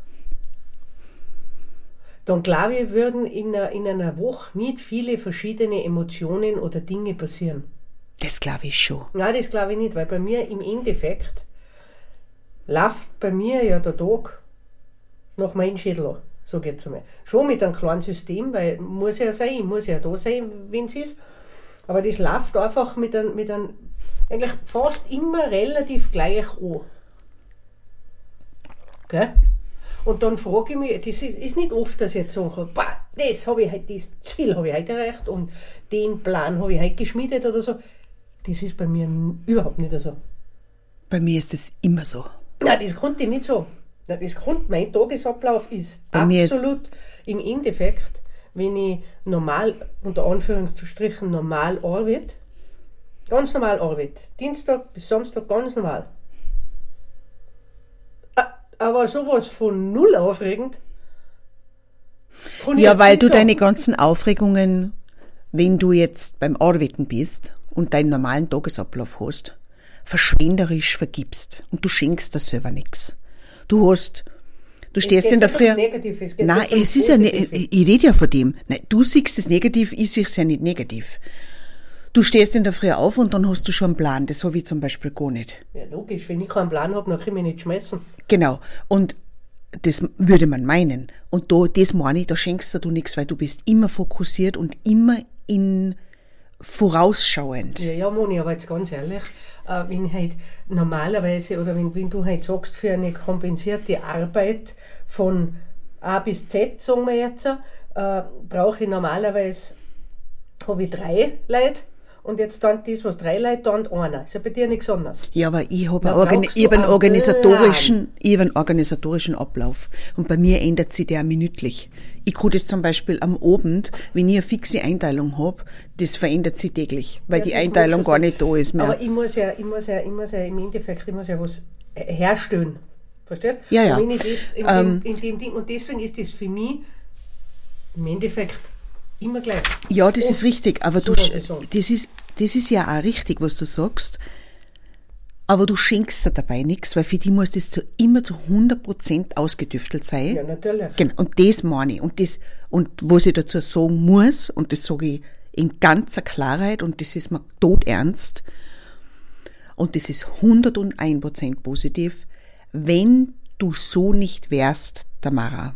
Dann glaube ich, würden in einer, in einer Woche nicht viele verschiedene Emotionen oder Dinge passieren. Das glaube ich schon. Nein, das glaube ich nicht, weil bei mir im Endeffekt läuft bei mir ja der Tag nach meinem Schädel an, so geht es einmal. Schon mit einem kleinen System, weil muss ja sein, ich muss ja da sein, wenn es ist. Aber das läuft einfach mit einem, mit einem eigentlich fast immer relativ gleich an. Gell? Und dann frage ich mich, das ist, ist nicht oft, dass ich jetzt sagen kann, boah, das habe ich heute, das Ziel habe ich heute erreicht und den Plan habe ich heute geschmiedet oder so. Das ist bei mir n- überhaupt nicht so. Bei mir ist es immer so. Nein, das konnte ich nicht so. Nein, das konnte, mein Tagesablauf ist Bei mir ist- absolut im Endeffekt, wenn ich normal, unter Anführungsstrichen normal arbeite, ganz normal arbeite, Dienstag bis Samstag ganz normal. A- Aber sowas von null aufregend. kann ich Ja, jetzt weil nicht du sagen. deine ganzen Aufregungen, wenn du jetzt beim Arbeiten bist und deinen normalen Tagesablauf hast, verschwenderisch vergibst und du schenkst dir selber nichts. Du hast, du stehst geht's in der nicht Früh. ums Negative, es geht Nein, nicht ums es ist ja nicht, Positive. ich rede ja von dem. Nein, du siehst es negativ, ich sehe es ja nicht negativ. Du stehst in der Früh auf und dann hast du schon einen Plan. Das habe ich zum Beispiel gar nicht. Ja, logisch, wenn ich keinen Plan habe, dann kann ich mich nicht schmeißen. Genau. Und das würde man meinen. Und da, das meine ich, da schenkst du nichts, weil du bist immer fokussiert und immer in vorausschauend. Ja, ja, Moni, aber jetzt ganz ehrlich, äh, wenn ich halt normalerweise, oder wenn, wenn du halt sagst, für eine kompensierte Arbeit von A bis Z, sagen wir jetzt, äh, brauche ich normalerweise, habe ich drei Leute und jetzt dann das, was drei Leute dann einer. Ist ja bei dir nichts anderes. Ja, aber ich habe Da einen, Organ brauchst ich hab du einen einen organisatorischen, ich hab einen organisatorischen Ablauf. Und bei mir ändert sich der minütlich. Ich kann das zum Beispiel am Abend, wenn ich eine fixe Einteilung habe, das verändert sich täglich, weil Ja, die das mag Einteilung schon gar sein. nicht da ist mehr. Aber ich muss ja, ich muss ja, ich muss ja im Endeffekt, ich muss ja was herstellen. Verstehst? Ja, ja. Und wenn ich das in, Ähm, dem, in dem Ding, und deswegen ist das für mich im Endeffekt immer gleich. Ja, das Oh, ist richtig, aber so du, muss sch- ich sagen. das ist, das ist ja auch richtig, was du sagst. Aber du schenkst dir dabei nichts, weil für die muss das zu, immer zu hundert Prozent ausgedüftelt sein. Ja, natürlich. Genau, und das meine ich. Und, das, und was ich dazu sagen muss, und das sage ich in ganzer Klarheit, und das ist mir todernst, und das ist hunderteins Prozent positiv, wenn du so nicht wärst, Tamara,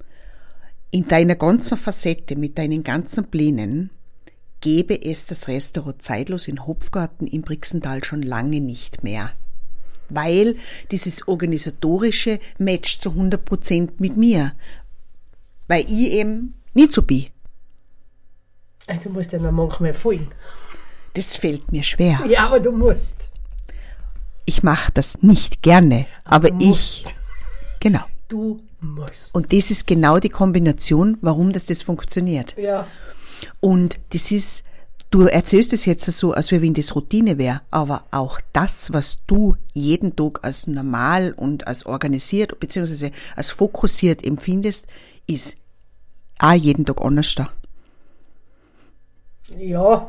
in deiner ganzen Facette, mit deinen ganzen Plänen, gäbe es das Restaurant Zeitlos in Hopfgarten im Brixental schon lange nicht mehr. Weil dieses organisatorische matcht zu hundert Prozent mit mir. Weil ich eben nicht so bin. Du musst ja noch manchmal folgen. Das fällt mir schwer. Ja, aber du musst. Ich mache das nicht gerne, aber du ich, musst. genau. Du musst. Und das ist genau die Kombination, warum das, das funktioniert. Ja. Und das ist, du erzählst es jetzt so, als wenn das Routine wäre, aber auch das, was du jeden Tag als normal und als organisiert bzw. als fokussiert empfindest, ist auch jeden Tag anders da. Ja.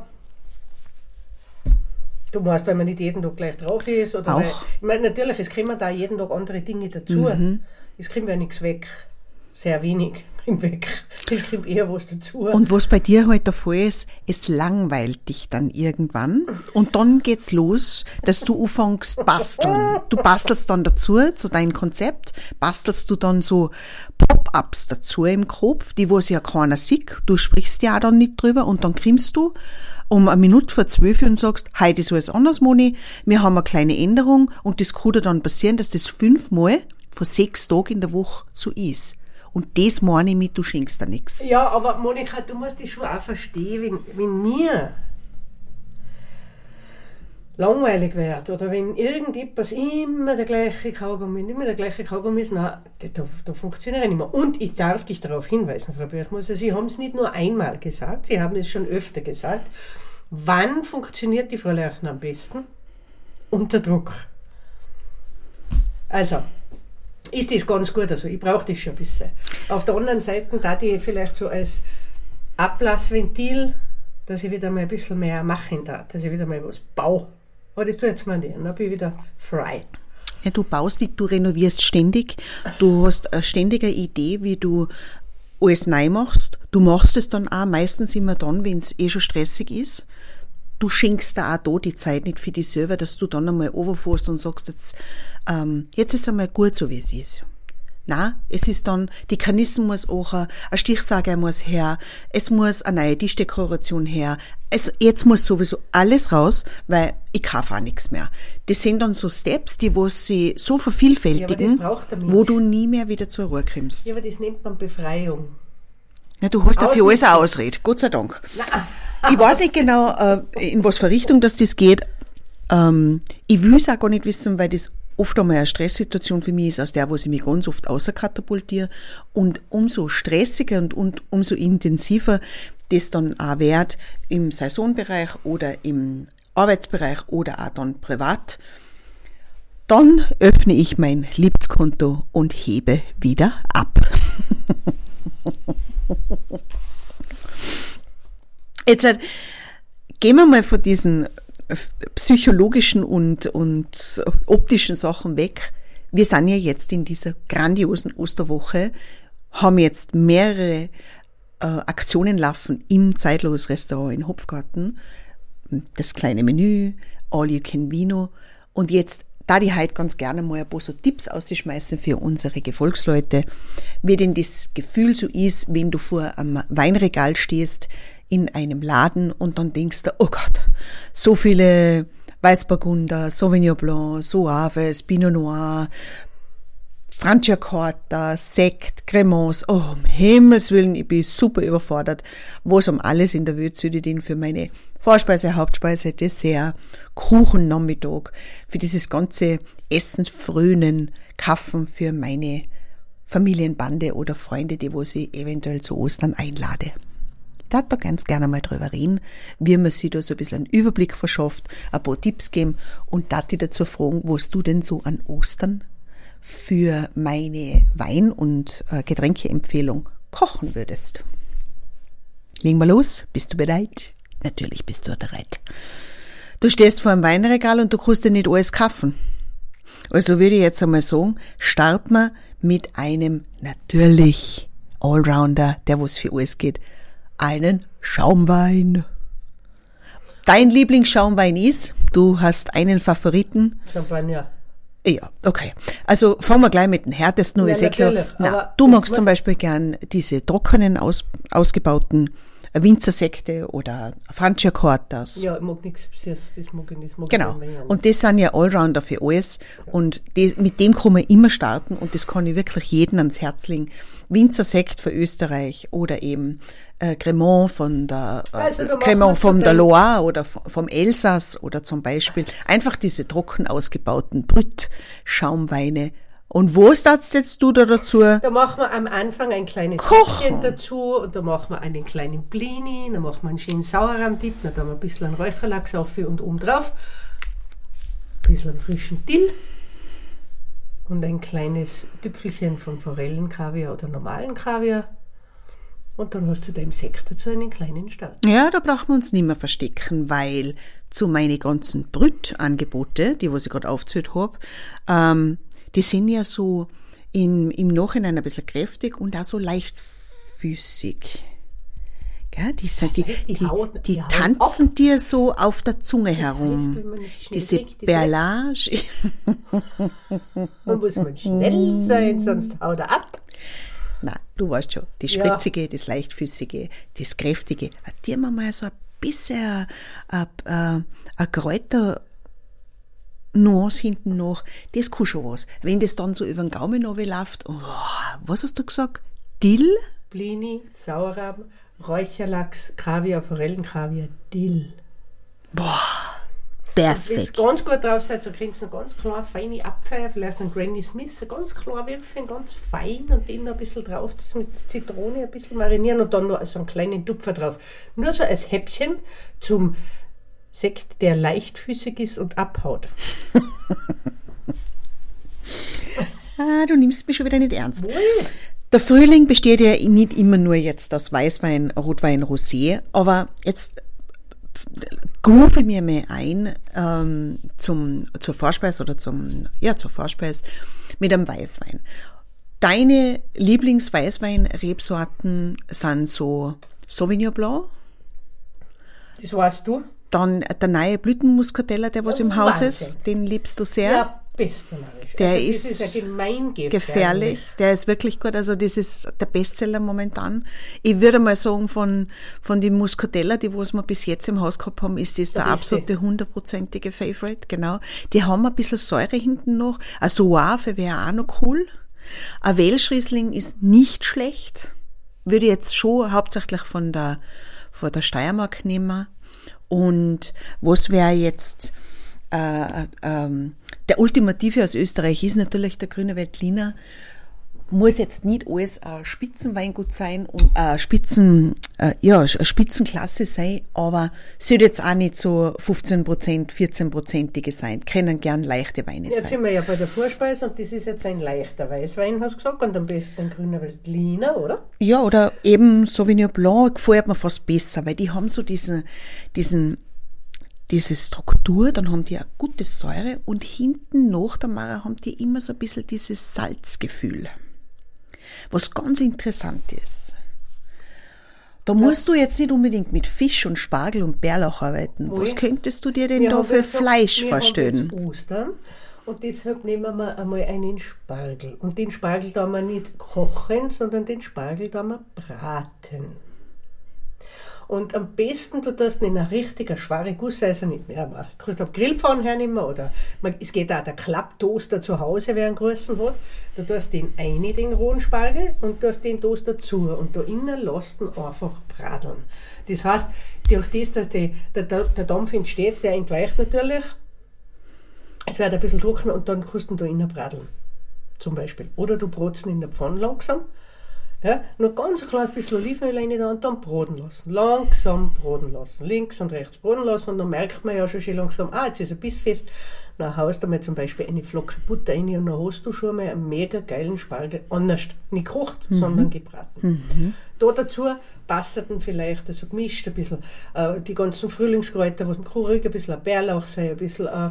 Du meinst, wenn man nicht jeden Tag gleich drauf ist? Oder Auch. Weil, ich meine, natürlich, es kommen da jeden Tag andere Dinge dazu. Mhm. Es kommt ja nichts weg. Sehr wenig kommt weg. Es kommt eher was dazu. Und was bei dir halt der Fall ist, es langweilt dich dann irgendwann und dann geht's los, dass du anfängst basteln. Du bastelst dann dazu, zu deinem Konzept, bastelst du dann so Pop-ups dazu im Kopf, die was ja keiner sieht. Du sprichst ja auch dann nicht drüber und dann kriegst du um eine Minute vor zwölf und sagst, heute ist alles anders, Moni, wir haben eine kleine Änderung und das kann dir dann passieren, dass das fünfmal vor sechs Tagen in der Woche so ist. Und das meine ich mit, du schenkst da nichts. Ja, aber Monika, du musst das schon auch verstehen, wenn, wenn mir langweilig wird oder wenn irgendetwas immer der gleiche Kaugummi, immer der gleiche Kaugummi ist, nein, da, da funktioniert nicht mehr. Und ich darf dich darauf hinweisen, Frau Birchmoser, Sie haben es nicht nur einmal gesagt, Sie haben es schon öfter gesagt. Wann funktioniert die Frau Lerchner am besten? Unter Druck. Also, ist das ganz gut. Also ich brauche das schon ein bisschen. Auf der anderen Seite da die vielleicht so als Ablassventil, dass ich wieder mal ein bisschen mehr machen darf, dass ich wieder mal was baue. Aber das tue ich jetzt mal nicht, dann bin ich wieder frei. Ja, du baust nicht, du renovierst ständig, du hast eine ständige Idee, wie du alles neu machst. Du machst es dann auch meistens immer dann, wenn es eh schon stressig ist. Du schenkst da auch da die Zeit nicht für dich selber, dass du dann einmal runterfährst und sagst, jetzt, ähm, jetzt ist es einmal gut, so wie es ist. Nein, es ist dann, die Kanissen muss auch, ein Stichsager muss her, es muss eine neue Tischdekoration her, es, jetzt muss sowieso alles raus, weil ich kaufe auch nichts mehr. Das sind dann so Steps, die wo sie so vervielfältigen, ja, wo du nie mehr wieder zur Ruhe kommst. Ja, aber das nennt man Befreiung. Ja, du hast dafür alles eine Ausrede, Gott sei Dank. Ich weiß nicht genau, in was für Richtung das, das geht. Ich will es auch gar nicht wissen, weil das oft einmal eine Stresssituation für mich ist, aus der, wo ich mich ganz oft außerkatapultiere. Und umso stressiger und, und umso intensiver das dann auch wird im Saisonbereich oder im Arbeitsbereich oder auch dann privat, dann öffne ich mein Liebeskonto und hebe wieder ab. Jetzt halt, gehen wir mal von diesen psychologischen und, und optischen Sachen weg. Wir sind ja jetzt in dieser grandiosen Osterwoche, haben jetzt mehrere äh, Aktionen laufen im Zeitlos-Restaurant in Hopfgarten. Das kleine Menü, All You Can Vino. Und jetzt, da die heute ganz gerne mal ein paar so Tipps auszuschmeißen für unsere Gefolgsleute, wie denn das Gefühl so ist, wenn du vor einem Weinregal stehst, in einem Laden und dann denkst du, oh Gott, so viele Weißburgunder, Sauvignon Blanc, Soaves, Pinot Noir, Franciacorta, Sekt, Cremants, oh, um Himmels Willen, ich bin super überfordert, was um alles in der Welt soll ich denn für meine Vorspeise, Hauptspeise, Dessert, Kuchen, Nachmittag, für dieses ganze Essensfrönen kaufen für meine Familienbande oder Freunde, die wo sie eventuell zu Ostern einlade. Ich darf da ganz gerne mal drüber reden, wie man sich da so ein bisschen einen Überblick verschafft, ein paar Tipps geben und darf dich dazu fragen, was du denn so an Ostern für meine Wein- und äh, Getränkeempfehlung kochen würdest. Legen wir los. Bist du bereit? Natürlich bist du bereit. Du stehst vor einem Weinregal und du kannst dir nicht alles kaufen. Also würde ich jetzt einmal sagen, starten wir mit einem natürlich Allrounder, der was für alles geht. Einen Schaumwein. Dein Lieblingsschaumwein ist, du hast einen Favoriten. Champagner. Ja, okay. Also fangen wir gleich mit dem härtesten an. Ja, natürlich. Na, du magst zum Beispiel gern diese trockenen, aus, ausgebauten Winzersekte oder Franciacortas. Ja, ich mag nichts, das mag ich nicht. Das mag Genau. Ich und das sind ja Allrounder für alles. Und das, mit dem kann man immer starten und das kann ich wirklich jedem ans Herz legen. Winzersekt für Österreich oder eben äh, Cremant von der äh, also, Cremant von der Loire oder vom Elsass oder zum Beispiel einfach diese trocken ausgebauten Brüt-Schaumweine. Und was darfst jetzt du da dazu? Da machen wir am Anfang ein kleines Süppchen dazu und da machen wir einen kleinen Blini, dann machen wir einen schönen Sauerrahm-Dip, dann haben wir ein bisschen einen Räucherlachs auf und oben drauf, ein bisschen einen frischen Dill und ein kleines Tüpfelchen von Forellenkaviar oder normalen Kaviar. Und dann hast du da im Sekt dazu einen kleinen Stall. Ja, da brauchen wir uns nicht mehr verstecken, weil zu meinen ganzen Brüt-Angebote, die was ich gerade aufgezählt habe, ähm, die sind ja so in, im Nachhinein ein bisschen kräftig und auch so leichtfüßig. Gell? Die, sind, die, die, die, die, die tanzen dir so auf der Zunge das herum. Heißt, diese Perlage. Man muss man schnell sein, sonst haut er ab. Na, du weißt schon, das Spritzige, ja. Das Leichtfüßige, das Kräftige. Hat dir mal so ein bisschen ein, ein, ein Kräuter Nuance hinten noch, das kann schon was. Wenn das dann so über den Gaumen runterläuft, oh, was hast du gesagt? Dill? Blini, Sauerrahm, Räucherlachs, Kaviar, Forellenkaviar, Dill. Boah, perfekt. Wenn ihr ganz gut drauf seid, dann kriegt ihr noch ganz klar feine Abfeier, vielleicht einen Granny Smith, ein ganz klar Würfchen, ganz fein und den noch ein bisschen drauf, das mit Zitrone ein bisschen marinieren und dann noch so einen kleinen Tupfer drauf. Nur so als Häppchen zum Sekt, der leichtfüßig ist und abhaut. Ah, du nimmst mich schon wieder nicht ernst. Wohl. Der Frühling besteht ja nicht immer nur jetzt aus Weißwein, Rotwein, Rosé, aber jetzt rufe mir mal ein ähm, zum, zur Vorspeise oder zum, ja, zur Vorspeise mit einem Weißwein. Deine Lieblingsweißwein-Rebsorten sind so Sauvignon Blanc. Das weißt du. Dann der neue Blütenmuskateller, der was Oh, im Haus Wahnsinn. ist, den liebst du sehr. Ja, besternarisch. Der also, ist, das ist ja gemeingefährlich. gefährlich. Der ist wirklich gut. Also das ist der Bestseller momentan. Ich würde mal sagen, von, von den Muscatella, die was wir bis jetzt im Haus gehabt haben, ist das der, der absolute hundertprozentige Favorite. Genau. Die haben ein bisschen Säure hinten noch. Ein Soave wäre auch noch cool. Ein Welschriesling ist nicht schlecht. Würde ich jetzt schon hauptsächlich von der, von der Steiermark nehmen. Und was wäre jetzt äh, ähm, der Ultimative aus Österreich ist natürlich der Grüne Veltliner. Muss jetzt nicht alles ein Spitzenweingut sein und äh, Spitzen, äh, ja, eine Spitzenklasse sein, aber sollte jetzt auch nicht so fünfzehn Prozent, vierzehn Prozentige sein. Können gern leichte Weine Jetzt sein. sind wir ja bei der Vorspeise und das ist jetzt ein leichter Weißwein, hast du gesagt, und am besten ein Grüner Veltliner, oder? Ja, oder eben Sauvignon Blanc gefällt mir fast besser, weil die haben so diesen, diesen, diese Struktur, dann haben die eine gute Säure und hinten nach der Mara haben die immer so ein bisschen dieses Salzgefühl. Was ganz interessant ist. Da ja. musst du jetzt nicht unbedingt mit Fisch und Spargel und Bärlauch arbeiten. Wohl. Was könntest du dir denn Wir da haben für jetzt Fleisch wir vorstellen? Haben jetzt Ostern und deshalb nehmen wir einmal einen Spargel. Und den Spargel da wir nicht kochen, sondern den Spargel da wir braten. Und am besten, du tust ihn in eine richtige schwere Gusseisen nicht mehr. Du kannst auf Grillpfannen hernehmen oder man, es geht auch der Klapptoaster zu Hause, wer einen großen hat. Du tust den rein, den rohen Spargel, und tust den Toaster zu. Und da innen lässt ihn einfach bradeln. Das heißt, durch das, dass die, der, der Dampf entsteht, der entweicht natürlich. Es wird ein bisschen trocken und dann kannst du ihn da innen bradeln. Zum Beispiel. Oder du bratst ihn in der Pfanne langsam. Ja, nur ganz ein kleines bisschen Olivenöl rein da und dann braten lassen. Langsam braten lassen. Links und rechts braten lassen und dann merkt man ja schon schön langsam, ah, jetzt ist er bissfest. Dann haust du mal zum Beispiel eine Flocke Butter rein und dann hast du schon mal einen mega geilen Spargel. Anders, nicht gekocht, mhm. sondern gebraten. Mhm. Da dazu passt dann vielleicht, also gemischt, ein bisschen äh, die ganzen Frühlingskräuter, was man ruhig, ein bisschen ein Bärlauch sein, ein bisschen äh,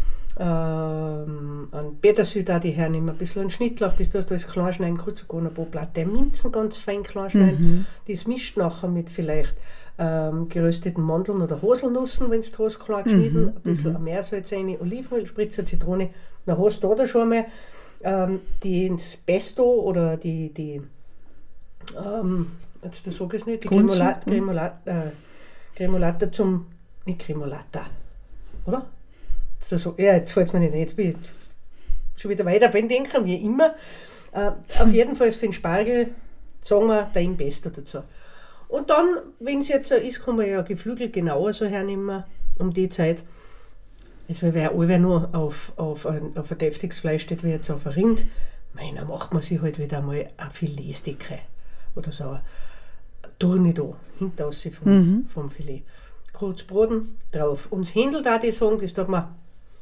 Ähm, ein Petersil da die hernehmen, ein bisschen einen Schnittlauch, das tust du alles klein schneiden, kannst sogar ein paar Blatt der Minzen ganz fein klein schneiden. Mhm. Das mischt nachher mit vielleicht ähm, gerösteten Mandeln oder Haselnüssen, wenn du hast, klein geschnitten, mhm. ein bisschen mhm. Meersalz rein, Olivenöl, Spritzer Zitrone. Dann hast du da schon mal ähm, das Pesto oder die, die ähm, jetzt das sage ich nicht, die Cremolata, Cremolata, äh, Cremolata zum, nicht Cremolata, oder? So, ja, jetzt fällt es mir nicht ein, jetzt bin ich schon wieder weiter beim Denken, wie immer. Äh, auf jeden Fall für den Spargel, sagen wir, dein Pesto dazu. Und dann, wenn es jetzt so ist, kann man ja Geflügel genauer so hernehmen, um die Zeit. Es wäre ja alle nur auf, auf, ein, auf ein deftiges Fleisch steht, wie jetzt auf ein Rind. Meiner macht man sich halt wieder mal ein Filetstücke oder so ein Turne da, hinter raus vom, mhm. vom Filet. Kurz braten drauf. Und das Händel da, die sagen, das tut man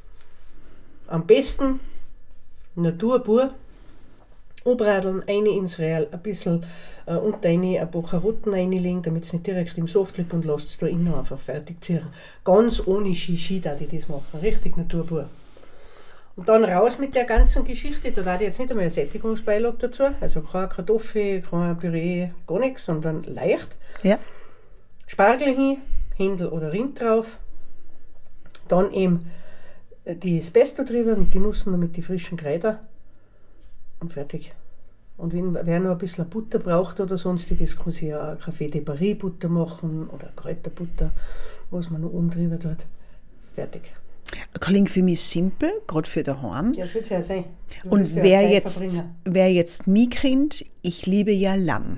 am besten Natur pur, anbradeln, rein ins Real, ein bisschen äh, und rein, ein paar Karotten reinlegen, damit es nicht direkt im Saft liegt und lasst es da innen einfach fertig ziehen. Ganz ohne Shishi da die das machen, richtig Natur pur. Und dann raus mit der ganzen Geschichte, da da jetzt nicht einmal eine Sättigungsbeilage dazu, also kein Kartoffel, kein Püree, gar nichts, sondern leicht. Ja. Spargel hin, Händel oder Rind drauf, dann eben das Pesto drüber mit den Nüssen und mit den frischen Kräutern und fertig. Und wenn wer noch ein bisschen Butter braucht oder sonstiges, kann sich ja Café de Paris Butter machen oder Kräuterbutter, was man noch oben drüber tut. Fertig. Klingt für mich simpel, gerade für daheim. Ja, soll es ja sein. Du und wer ja jetzt, wer jetzt mich kennt, ich liebe ja Lamm.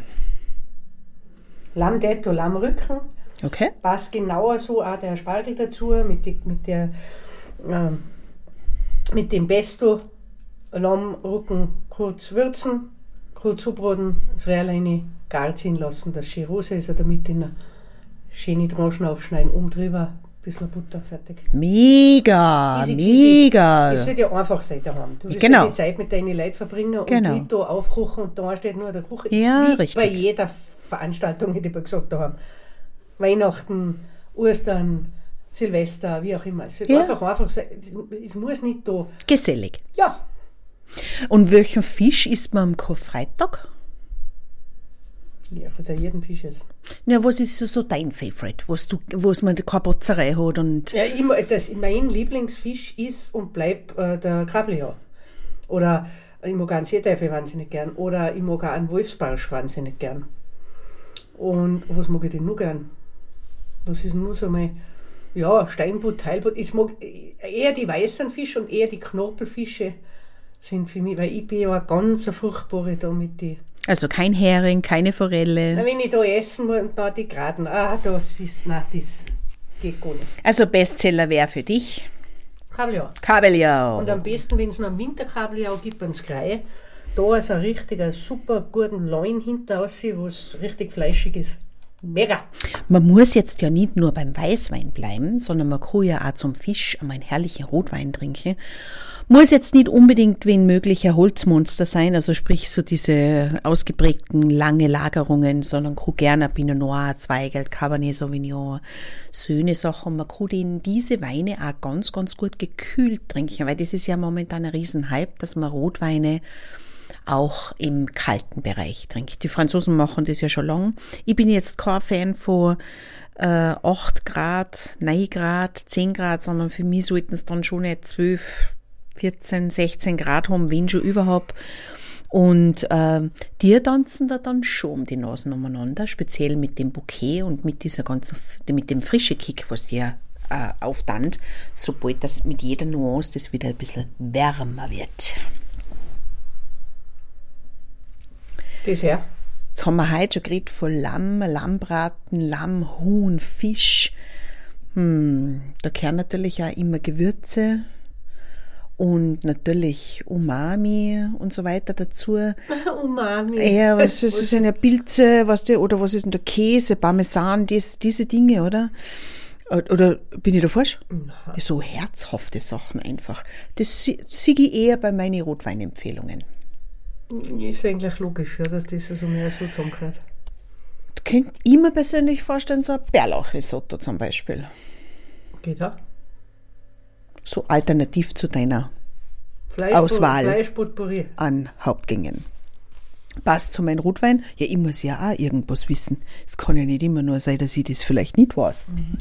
Lammdetto, Lammrücken. Okay. Passt genauer so auch der Spargel dazu mit, die, mit, der, äh, mit dem Pesto. Lammrücken kurz würzen, kurz zubraten, ins Real rein, gar ziehen lassen, dass es schön rosa ist, damit in eine schöne Tranchen aufschneiden, oben drüber ein bisschen Butter, fertig. Mega, Easy mega. Es sollte ja einfach sein daheim. Du willst Genau. ja die Zeit mit deinen Leuten verbringen und Genau. nicht da aufkochen und da steht nur der Kuchen. Ja, Wie richtig. bei jeder Veranstaltung, hätte ich mal gesagt daheim. Weihnachten, Ostern, Silvester, wie auch immer. Es sollte Ja. einfach einfach sein. Es muss nicht da. Gesellig. Ja, Und welchen Fisch isst man am Karfreitag? ja, ich kann jeden Fisch essen. Ja, was ist so, so dein Favorite, was du, was man keine Botzerei hat und Ja, immer, das, mein Lieblingsfisch ist und bleibt äh, der Kabeljau. Oder ich mag auch einen Seeteufel wahnsinnig gern. Oder ich mag auch einen Wolfsbarsch wahnsinnig gern. Und was mag ich denn noch gern? Was ist denn nur so mein... Ja, Steinbutt, Teilbutt. Ich mag eher die weißen Fische und eher die Knorpelfische sind für mich, weil ich bin ja eine ganz furchtbare da mit die... also kein Hering, keine Forelle. Wenn ich da essen muss und da die Graden, ah, das ist, nein, das geht gar nicht. Also Bestseller wäre für dich Kabeljau. Kabeljau. Und am besten, wenn es noch einen Winterkabeljau gibt, einen Skrei, da ist ein richtiger, super guten Lein hinten aussieht, wo es richtig fleischig ist. Mega! Man muss jetzt ja nicht nur beim Weißwein bleiben, sondern man kann ja auch zum Fisch einmal einen herrlichen Rotwein trinken. Muss jetzt nicht unbedingt, wenn möglich, ein Holzmonster sein, also sprich so diese ausgeprägten lange Lagerungen, sondern kann gerne ein Pinot Noir, Zweigelt, Cabernet Sauvignon, schöne Sachen. Man kann den, diese Weine auch ganz, ganz gut gekühlt trinken, weil das ist ja momentan ein Riesenhype, dass man Rotweine auch im kalten Bereich trinkt. Die Franzosen machen das ja schon lang. Ich bin jetzt kein Fan von äh, acht Grad, neun Grad, zehn Grad, sondern für mich sollten es dann schon nicht zwölf, vierzehn, sechzehn Grad haben, wenn schon überhaupt. Und äh, die tanzen da dann schon um die Nasen umeinander, speziell mit dem Bouquet und mit dieser ganzen, mit dem frischen Kick, was dir äh, auftannt, sobald das mit jeder Nuance das wieder ein bisschen wärmer wird. Das her. Jetzt haben wir heute schon geredet von Lamm, Lammbraten, Lamm, Huhn, Fisch. Hm, da gehören natürlich auch immer Gewürze und natürlich Umami und so weiter dazu. Umami. Ja, was ist, das sind ja Pilze, was die, oder was ist denn der Käse, Parmesan, dies, diese Dinge, oder? Oder bin ich da falsch? Nein. So herzhafte Sachen einfach. Das sehe ich eher bei meinen Rotweinempfehlungen. Ist eigentlich logisch, ja, dass das also mehr so zusammengehört. Du könntest ich mir persönlich vorstellen, so ein Bärlauchrisotto zum Beispiel. Geht auch. So alternativ zu deiner Fleisch, Auswahl. Fleischpotpourri. an Hauptgängen. Passt zu meinem Rotwein? Ja, ich muss ja auch irgendwas wissen. Es kann ja nicht immer nur sein, dass ich das vielleicht nicht weiß. Mhm.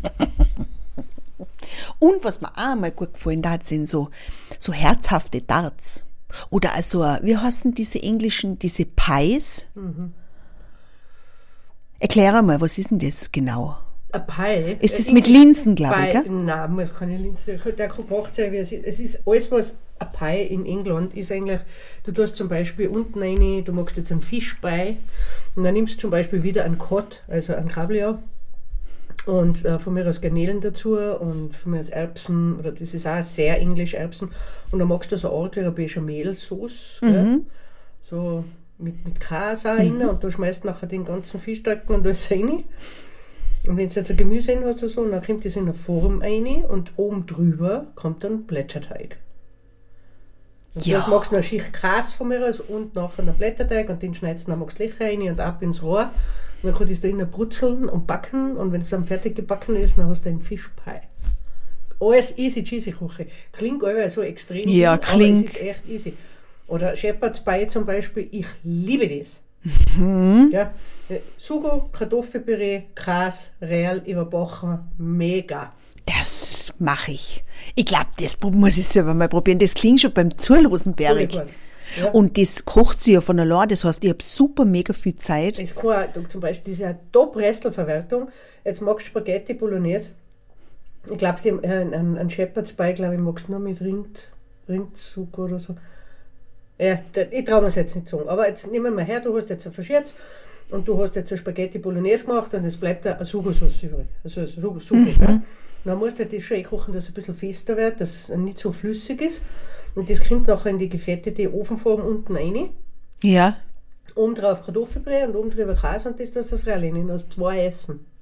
Und was mir auch mal gut gefallen hat, sind so, so herzhafte Darts. Oder also, wie heißen diese englischen, diese Pies? Mhm. Erkläre mal, was ist denn das genau? Ein Pie. Ist es mit Linsen, glaube ich, Pie, gell? nein, muss keine Linsen. Der kann gemacht sein, wie es ist. Es ist alles, was ein Pie in England ist eigentlich, du tust zum Beispiel unten rein, du magst jetzt einen Fischpie und dann nimmst du zum Beispiel wieder einen Cod, also einen Kabeljau und äh, von mir aus Garnelen dazu und von mir aus Erbsen, oder das ist auch sehr englisch, Erbsen, und dann magst du so eine Art wie eine Bechamel-Sauce, Mhm. ja, so mit, mit Käse auch rein, und du schmeißt nachher den ganzen Fischstrecken und alles rein. Und wenn du jetzt ein Gemüse rein hast oder so, dann kommt das in eine Form rein und oben drüber kommt dann Blätterteig. Und Ja. das magst du noch eine Schicht Käse von mir aus und nachher einen Blätterteig und den schneidest du dann magst du Löcher rein und ab ins Rohr. Und dann kann das da innen brutzeln und backen, und wenn es dann fertig gebacken ist, dann hast du einen Fischpie. Alles easy cheesy Küche. Klingt aber so extrem, Ja, aber klingt. es ist echt easy. Oder Shepherd's Pie zum Beispiel, ich liebe das. Mhm. Ja. Sugo, Kartoffelpüree, Käse, Real überbacken, mega. Das mache ich. Ich glaube, das muss ich selber mal probieren. Das klingt schon beim Zurlosenberg. Voll gut. Ja. Und das kocht sie ja von allein. Das heißt, ich habe super mega viel Zeit. Es kann auch, du, zum Beispiel diese Top-Restelverwertung. Jetzt magst du Spaghetti Bolognese. Ich glaube, äh, einen, einen Shepherd's Pie, glaube ich, magst du nur mit Rind, Rindzug oder so. Ja, da, ich traue mir es jetzt nicht sagen. Aber jetzt nehmen wir mal her, du hast jetzt ein Verscherz und du hast jetzt eine Spaghetti Bolognese gemacht und es bleibt eine Sugo-Sauce übrig. Also eine Sugo, Sugo, Mhm. ja. Dann musst du das schon einkochen, dass es ein bisschen fester wird, dass es nicht so flüssig ist. Und das kommt nachher in die gefettete Ofenform unten rein. Ja, Oben drauf Kartoffelbrei und oben drüber Käse, und das tust du das rein. Das zwei Essen.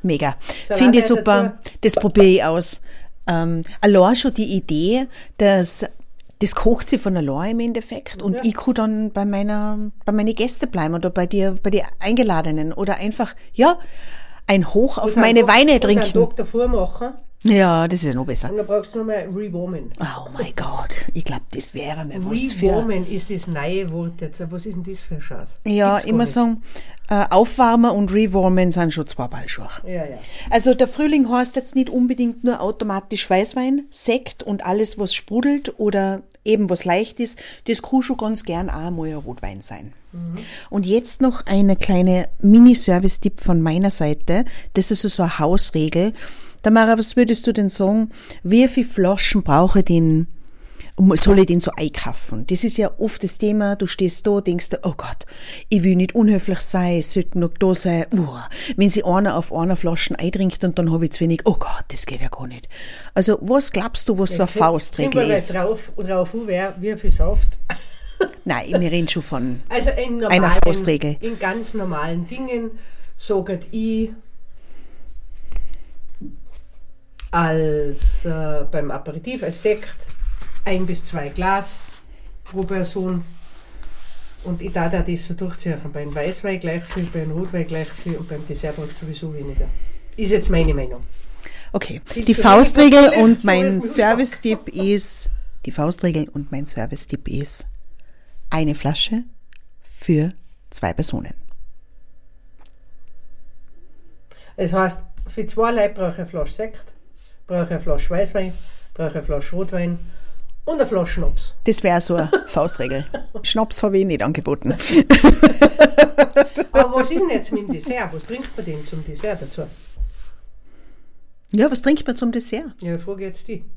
Mega. Salat Finde ich dazu. super. Das probiere ich aus. Ähm, allein schon die Idee, dass das kocht sie von allein im Endeffekt und Ja. ich kann dann bei meiner, bei meinen Gästen bleiben oder bei dir, bei den Eingeladenen oder einfach, ja, ein Hoch auf Und meine einen Weine Tag- und einen trinken. Tag davor machen Ja, das ist ja noch besser. und dann brauchst du nochmal rewarmen. Oh mein Gott, ich glaube, das wäre mir was für... Rewarmen ist das neue Wort jetzt. Was ist denn das für ein Schatz? Ja, Gibt's gar immer nicht. sagen, äh, Aufwärmen und Rewarmen sind schon zwei Ballschuhe. Ja, ja. Also der Frühling heißt jetzt nicht unbedingt nur automatisch Weißwein, Sekt und alles, was sprudelt oder eben was leicht ist. Das kann schon ganz gern auch mal ein Rotwein sein. Mhm. Und jetzt noch eine kleine Mini-Service-Tipp von meiner Seite. Das ist so eine Hausregel. Tamara, was würdest du denn sagen, wie viele Flaschen brauche ich denn, soll ich den so einkaufen? Das ist ja oft das Thema, du stehst da, denkst du, oh Gott, ich will nicht unhöflich sein, es sollte noch da sein. Uah. Wenn sie einer auf einer Flasche eintrinkt und dann habe ich zu wenig, oh Gott, das geht ja gar nicht. Also was glaubst du, was so eine Faustregel ist? Drauf, drauf an, wer, wie viel Saft. Nein, wir reden schon von Also in normalen, einer Faustregel. In ganz normalen Dingen sage ich als äh, beim Aperitif, als Sekt, ein bis zwei Glas pro Person. Und ich darf das so durchziehen. Beim Weißwein gleich viel, beim Rotwein gleich viel und beim Dessert brauchst du sowieso weniger. Ist jetzt meine Meinung. Okay, Viel die zu Faustregel wenig, und so mein ist es Service-Tipp ist, die Faustregel und mein Service-Tipp ist, eine Flasche für zwei Personen. Das heißt, für zwei Leute brauche ich eine Flasche Sekt, brauche ich eine Flasche Weißwein, brauche ich eine Flasche Rotwein und eine Flasche Schnaps. Das wäre so eine Faustregel. Schnaps habe ich nicht angeboten. Aber was ist denn jetzt mit dem Dessert? Was trinkt man denn zum Dessert dazu? Ja, was trinkt man zum Dessert? Ja, ich frage jetzt die.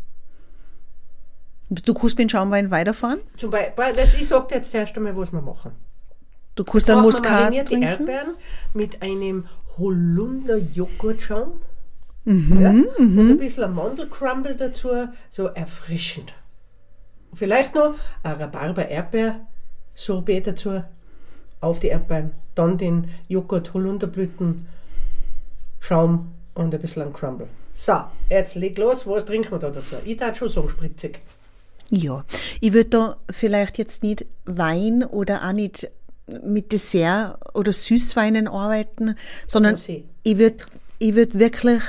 Du kannst mit dem Schaumwein weiterfahren. Zum Beispiel, jetzt, ich sage dir jetzt erst einmal, was wir machen. Du kannst einen Machen wir Muskat marinierte trinken. Erdbeeren mit einem Holunder-Joghurtschaum. Mhm, Ja? Und ein bisschen Mandelcrumble dazu, so erfrischend. Vielleicht noch ein Rhabarber-Erdbeer-Sorbet dazu auf die Erdbeeren. Dann den Joghurt-Holunderblüten-Schaum und ein bisschen Crumble. So, jetzt leg los, was trinken wir da dazu? Ich darf schon sagen, spritzig. Ja, ich würde da vielleicht jetzt nicht Wein oder auch nicht mit Dessert oder Süßweinen arbeiten, sondern Rosé. ich würde ich würd wirklich,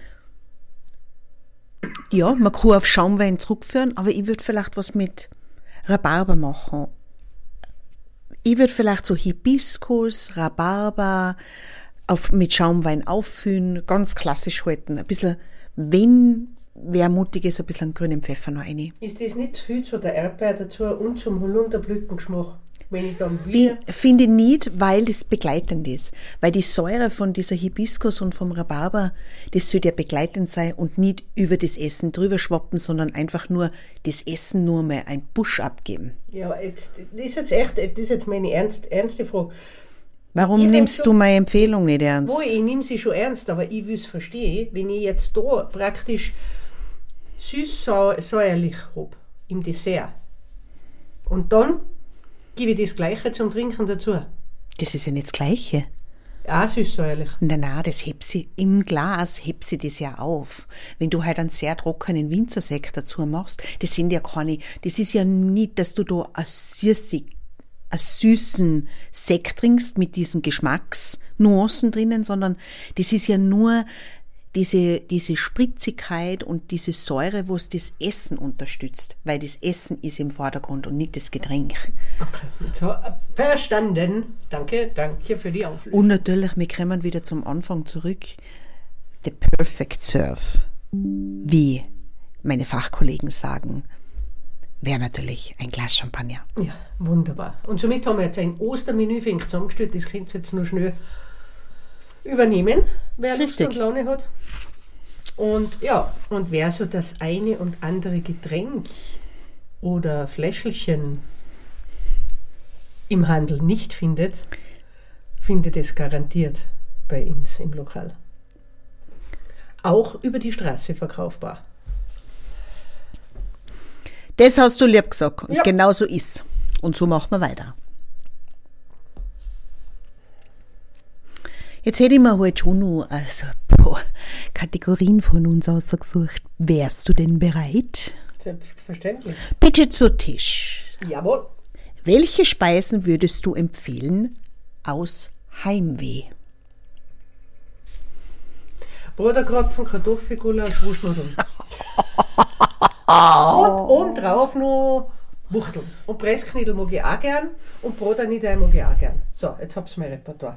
ja, man kann auf Schaumwein zurückführen, aber ich würde vielleicht was mit Rhabarber machen. Ich würde vielleicht so Hibiskus, Rhabarber auf, mit Schaumwein auffüllen, ganz klassisch halten. Ein bisschen, wenn wer mutig ist, ein bisschen grünen Pfeffer noch rein. Ist das nicht zu viel zu der Erdbeer dazu und zum Holunderblütengeschmack? Wenn ich dann wieder... Fin- Finde ich nicht, weil das begleitend ist. Weil die Säure von dieser Hibiskus und vom Rhabarber, das soll ja begleitend sein und nicht über das Essen drüber schwappen, sondern einfach nur das Essen nur mal ein Push abgeben. Ja, jetzt, das ist jetzt echt, das ist jetzt meine ernst, ernste Frage. Warum Ich nimmst denk du meine Empfehlung nicht ernst? Wo ich nehme sie schon ernst, aber ich will es verstehen, wenn ich jetzt da praktisch süß-säuerlich habe im Dessert und dann gebe ich das Gleiche zum Trinken dazu. Das ist ja nicht das Gleiche. Auch süß-säuerlich. Na, na, das hebt sie, im Glas hebt sie das ja auf. Wenn du halt einen sehr trockenen Winzersekt dazu machst, das sind ja keine, das ist ja nicht, dass du da ein süßig, einen süßen Sekt trinkst mit diesen Geschmacksnuancen drinnen, sondern das ist ja nur diese, diese Spritzigkeit und diese Säure, was das Essen unterstützt, weil das Essen ist im Vordergrund und nicht das Getränk. Okay, so, verstanden. Danke, danke für die Auflösung. Und natürlich, wir kommen wieder zum Anfang zurück. The perfect serve, wie meine Fachkollegen sagen, wäre natürlich ein Glas Champagner. Ja, wunderbar. Und somit haben wir jetzt ein Ostermenü für ihn zusammengestellt. Das könnt ihr jetzt nur schnell übernehmen, wer Lust Richtig. und Laune hat. Und ja, und wer so das eine und andere Getränk oder Fläschelchen im Handel nicht findet, findet es garantiert bei uns im Lokal. Auch über die Straße verkaufbar. Das hast du lieb gesagt. Und Ja. genau so ist. Und so machen wir weiter. Jetzt hätte ich mir halt schon noch also paar Kategorien von uns ausgesucht. Wärst du denn bereit? Selbstverständlich. Bitte zu Tisch. Jawohl. Welche Speisen würdest du empfehlen aus Heimweh? Broterkrapfen, Kartoffelgulasch, Wurstnudeln. Und obendrauf noch Wuchteln. Und Pressknödel mag ich auch gern und Brotanidei mag ich auch gern. So, jetzt hab's mein Repertoire.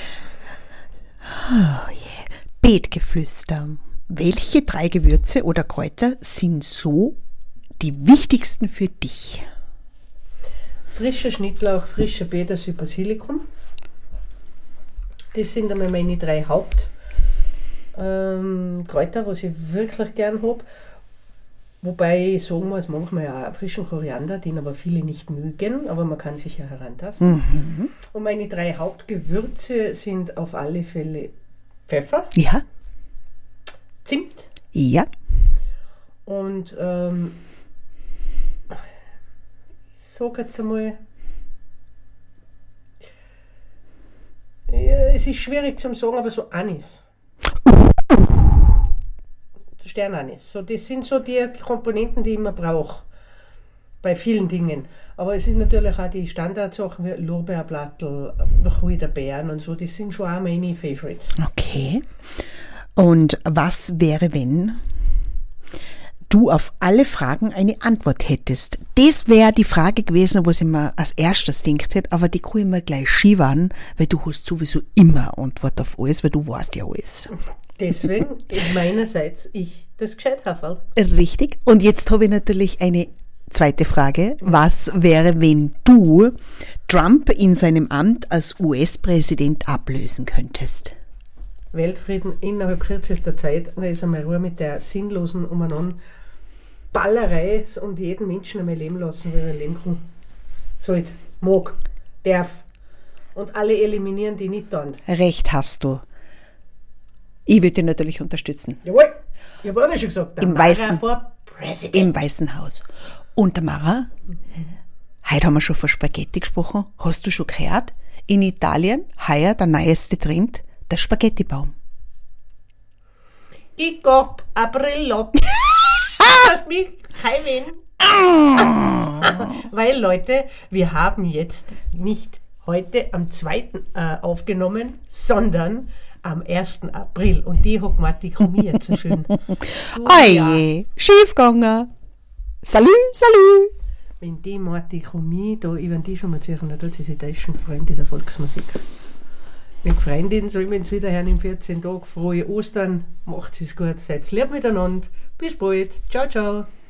Oh yeah. Beetgeflüster. Welche drei Gewürze oder Kräuter sind so die wichtigsten für dich? Frischer Schnittlauch, frischer Petersil, Basilikum. Das sind einmal meine drei Haupt ähm, Kräuter, was ich wirklich gern habe. Wobei ich sagen muss, manchmal auch frischen Koriander, den aber viele nicht mögen, aber man kann sich ja herantasten. Mhm. Und meine drei Hauptgewürze sind auf alle Fälle Pfeffer, Ja. Zimt Ja. und ähm, ich sage jetzt einmal, ja, es ist schwierig zu sagen, aber so Anis. Sternanis. So, das sind so die Komponenten, die ich immer brauche. Bei vielen Dingen. Aber es ist natürlich auch die Standardsachen wie Lorbeerblattel, Wacholderbeeren und so, das sind schon auch meine Favorites. Okay. Und was wäre, wenn du auf alle Fragen eine Antwort hättest? Das wäre die Frage gewesen, was ich mir als erstes gedacht hätte, aber die kann ich mir gleich schieben, weil du hast sowieso immer Antwort auf alles, weil du weißt ja alles. Deswegen ist meinerseits ich das Gescheithaferl. Richtig. Und jetzt habe ich natürlich eine zweite Frage. Was wäre, wenn du Trump in seinem Amt als U S-Präsident ablösen könntest? Weltfrieden innerhalb kürzester Zeit. Da ist einmal Ruhe mit der sinnlosen Umeinander Ballerei und jeden Menschen einmal leben lassen, wie er leben kann. Sollte, mag, darf. Und alle eliminieren, die nicht tun. Recht hast du. Ich würde dich natürlich unterstützen. Jawohl, ich habe aber schon gesagt, der Im Mara Weißen- for President. Im Weißen Haus. Und der Mara, heute haben wir schon von Spaghetti gesprochen. Hast du schon gehört? In Italien, heuer der neueste Trend, der Spaghettibaum. Ich gab April Lass mich heimwehen. Weil, Leute, wir haben jetzt nicht heute am zweiten Äh, aufgenommen, sondern am ersten April. Und die hat Matti Krummi jetzt so schön. Du, ja, Oje, schiefgegangen. Salü, salü. wenn die Matti Krummi da über die schon mal ziehen, dann tut sie sich deutschen Freunde der Volksmusik. Mit Freundinnen sollen wir uns wieder hören in vierzehn Tagen. Frohe Ostern, macht's es gut, seid lieb miteinander. Bis bald. Ciao, ciao.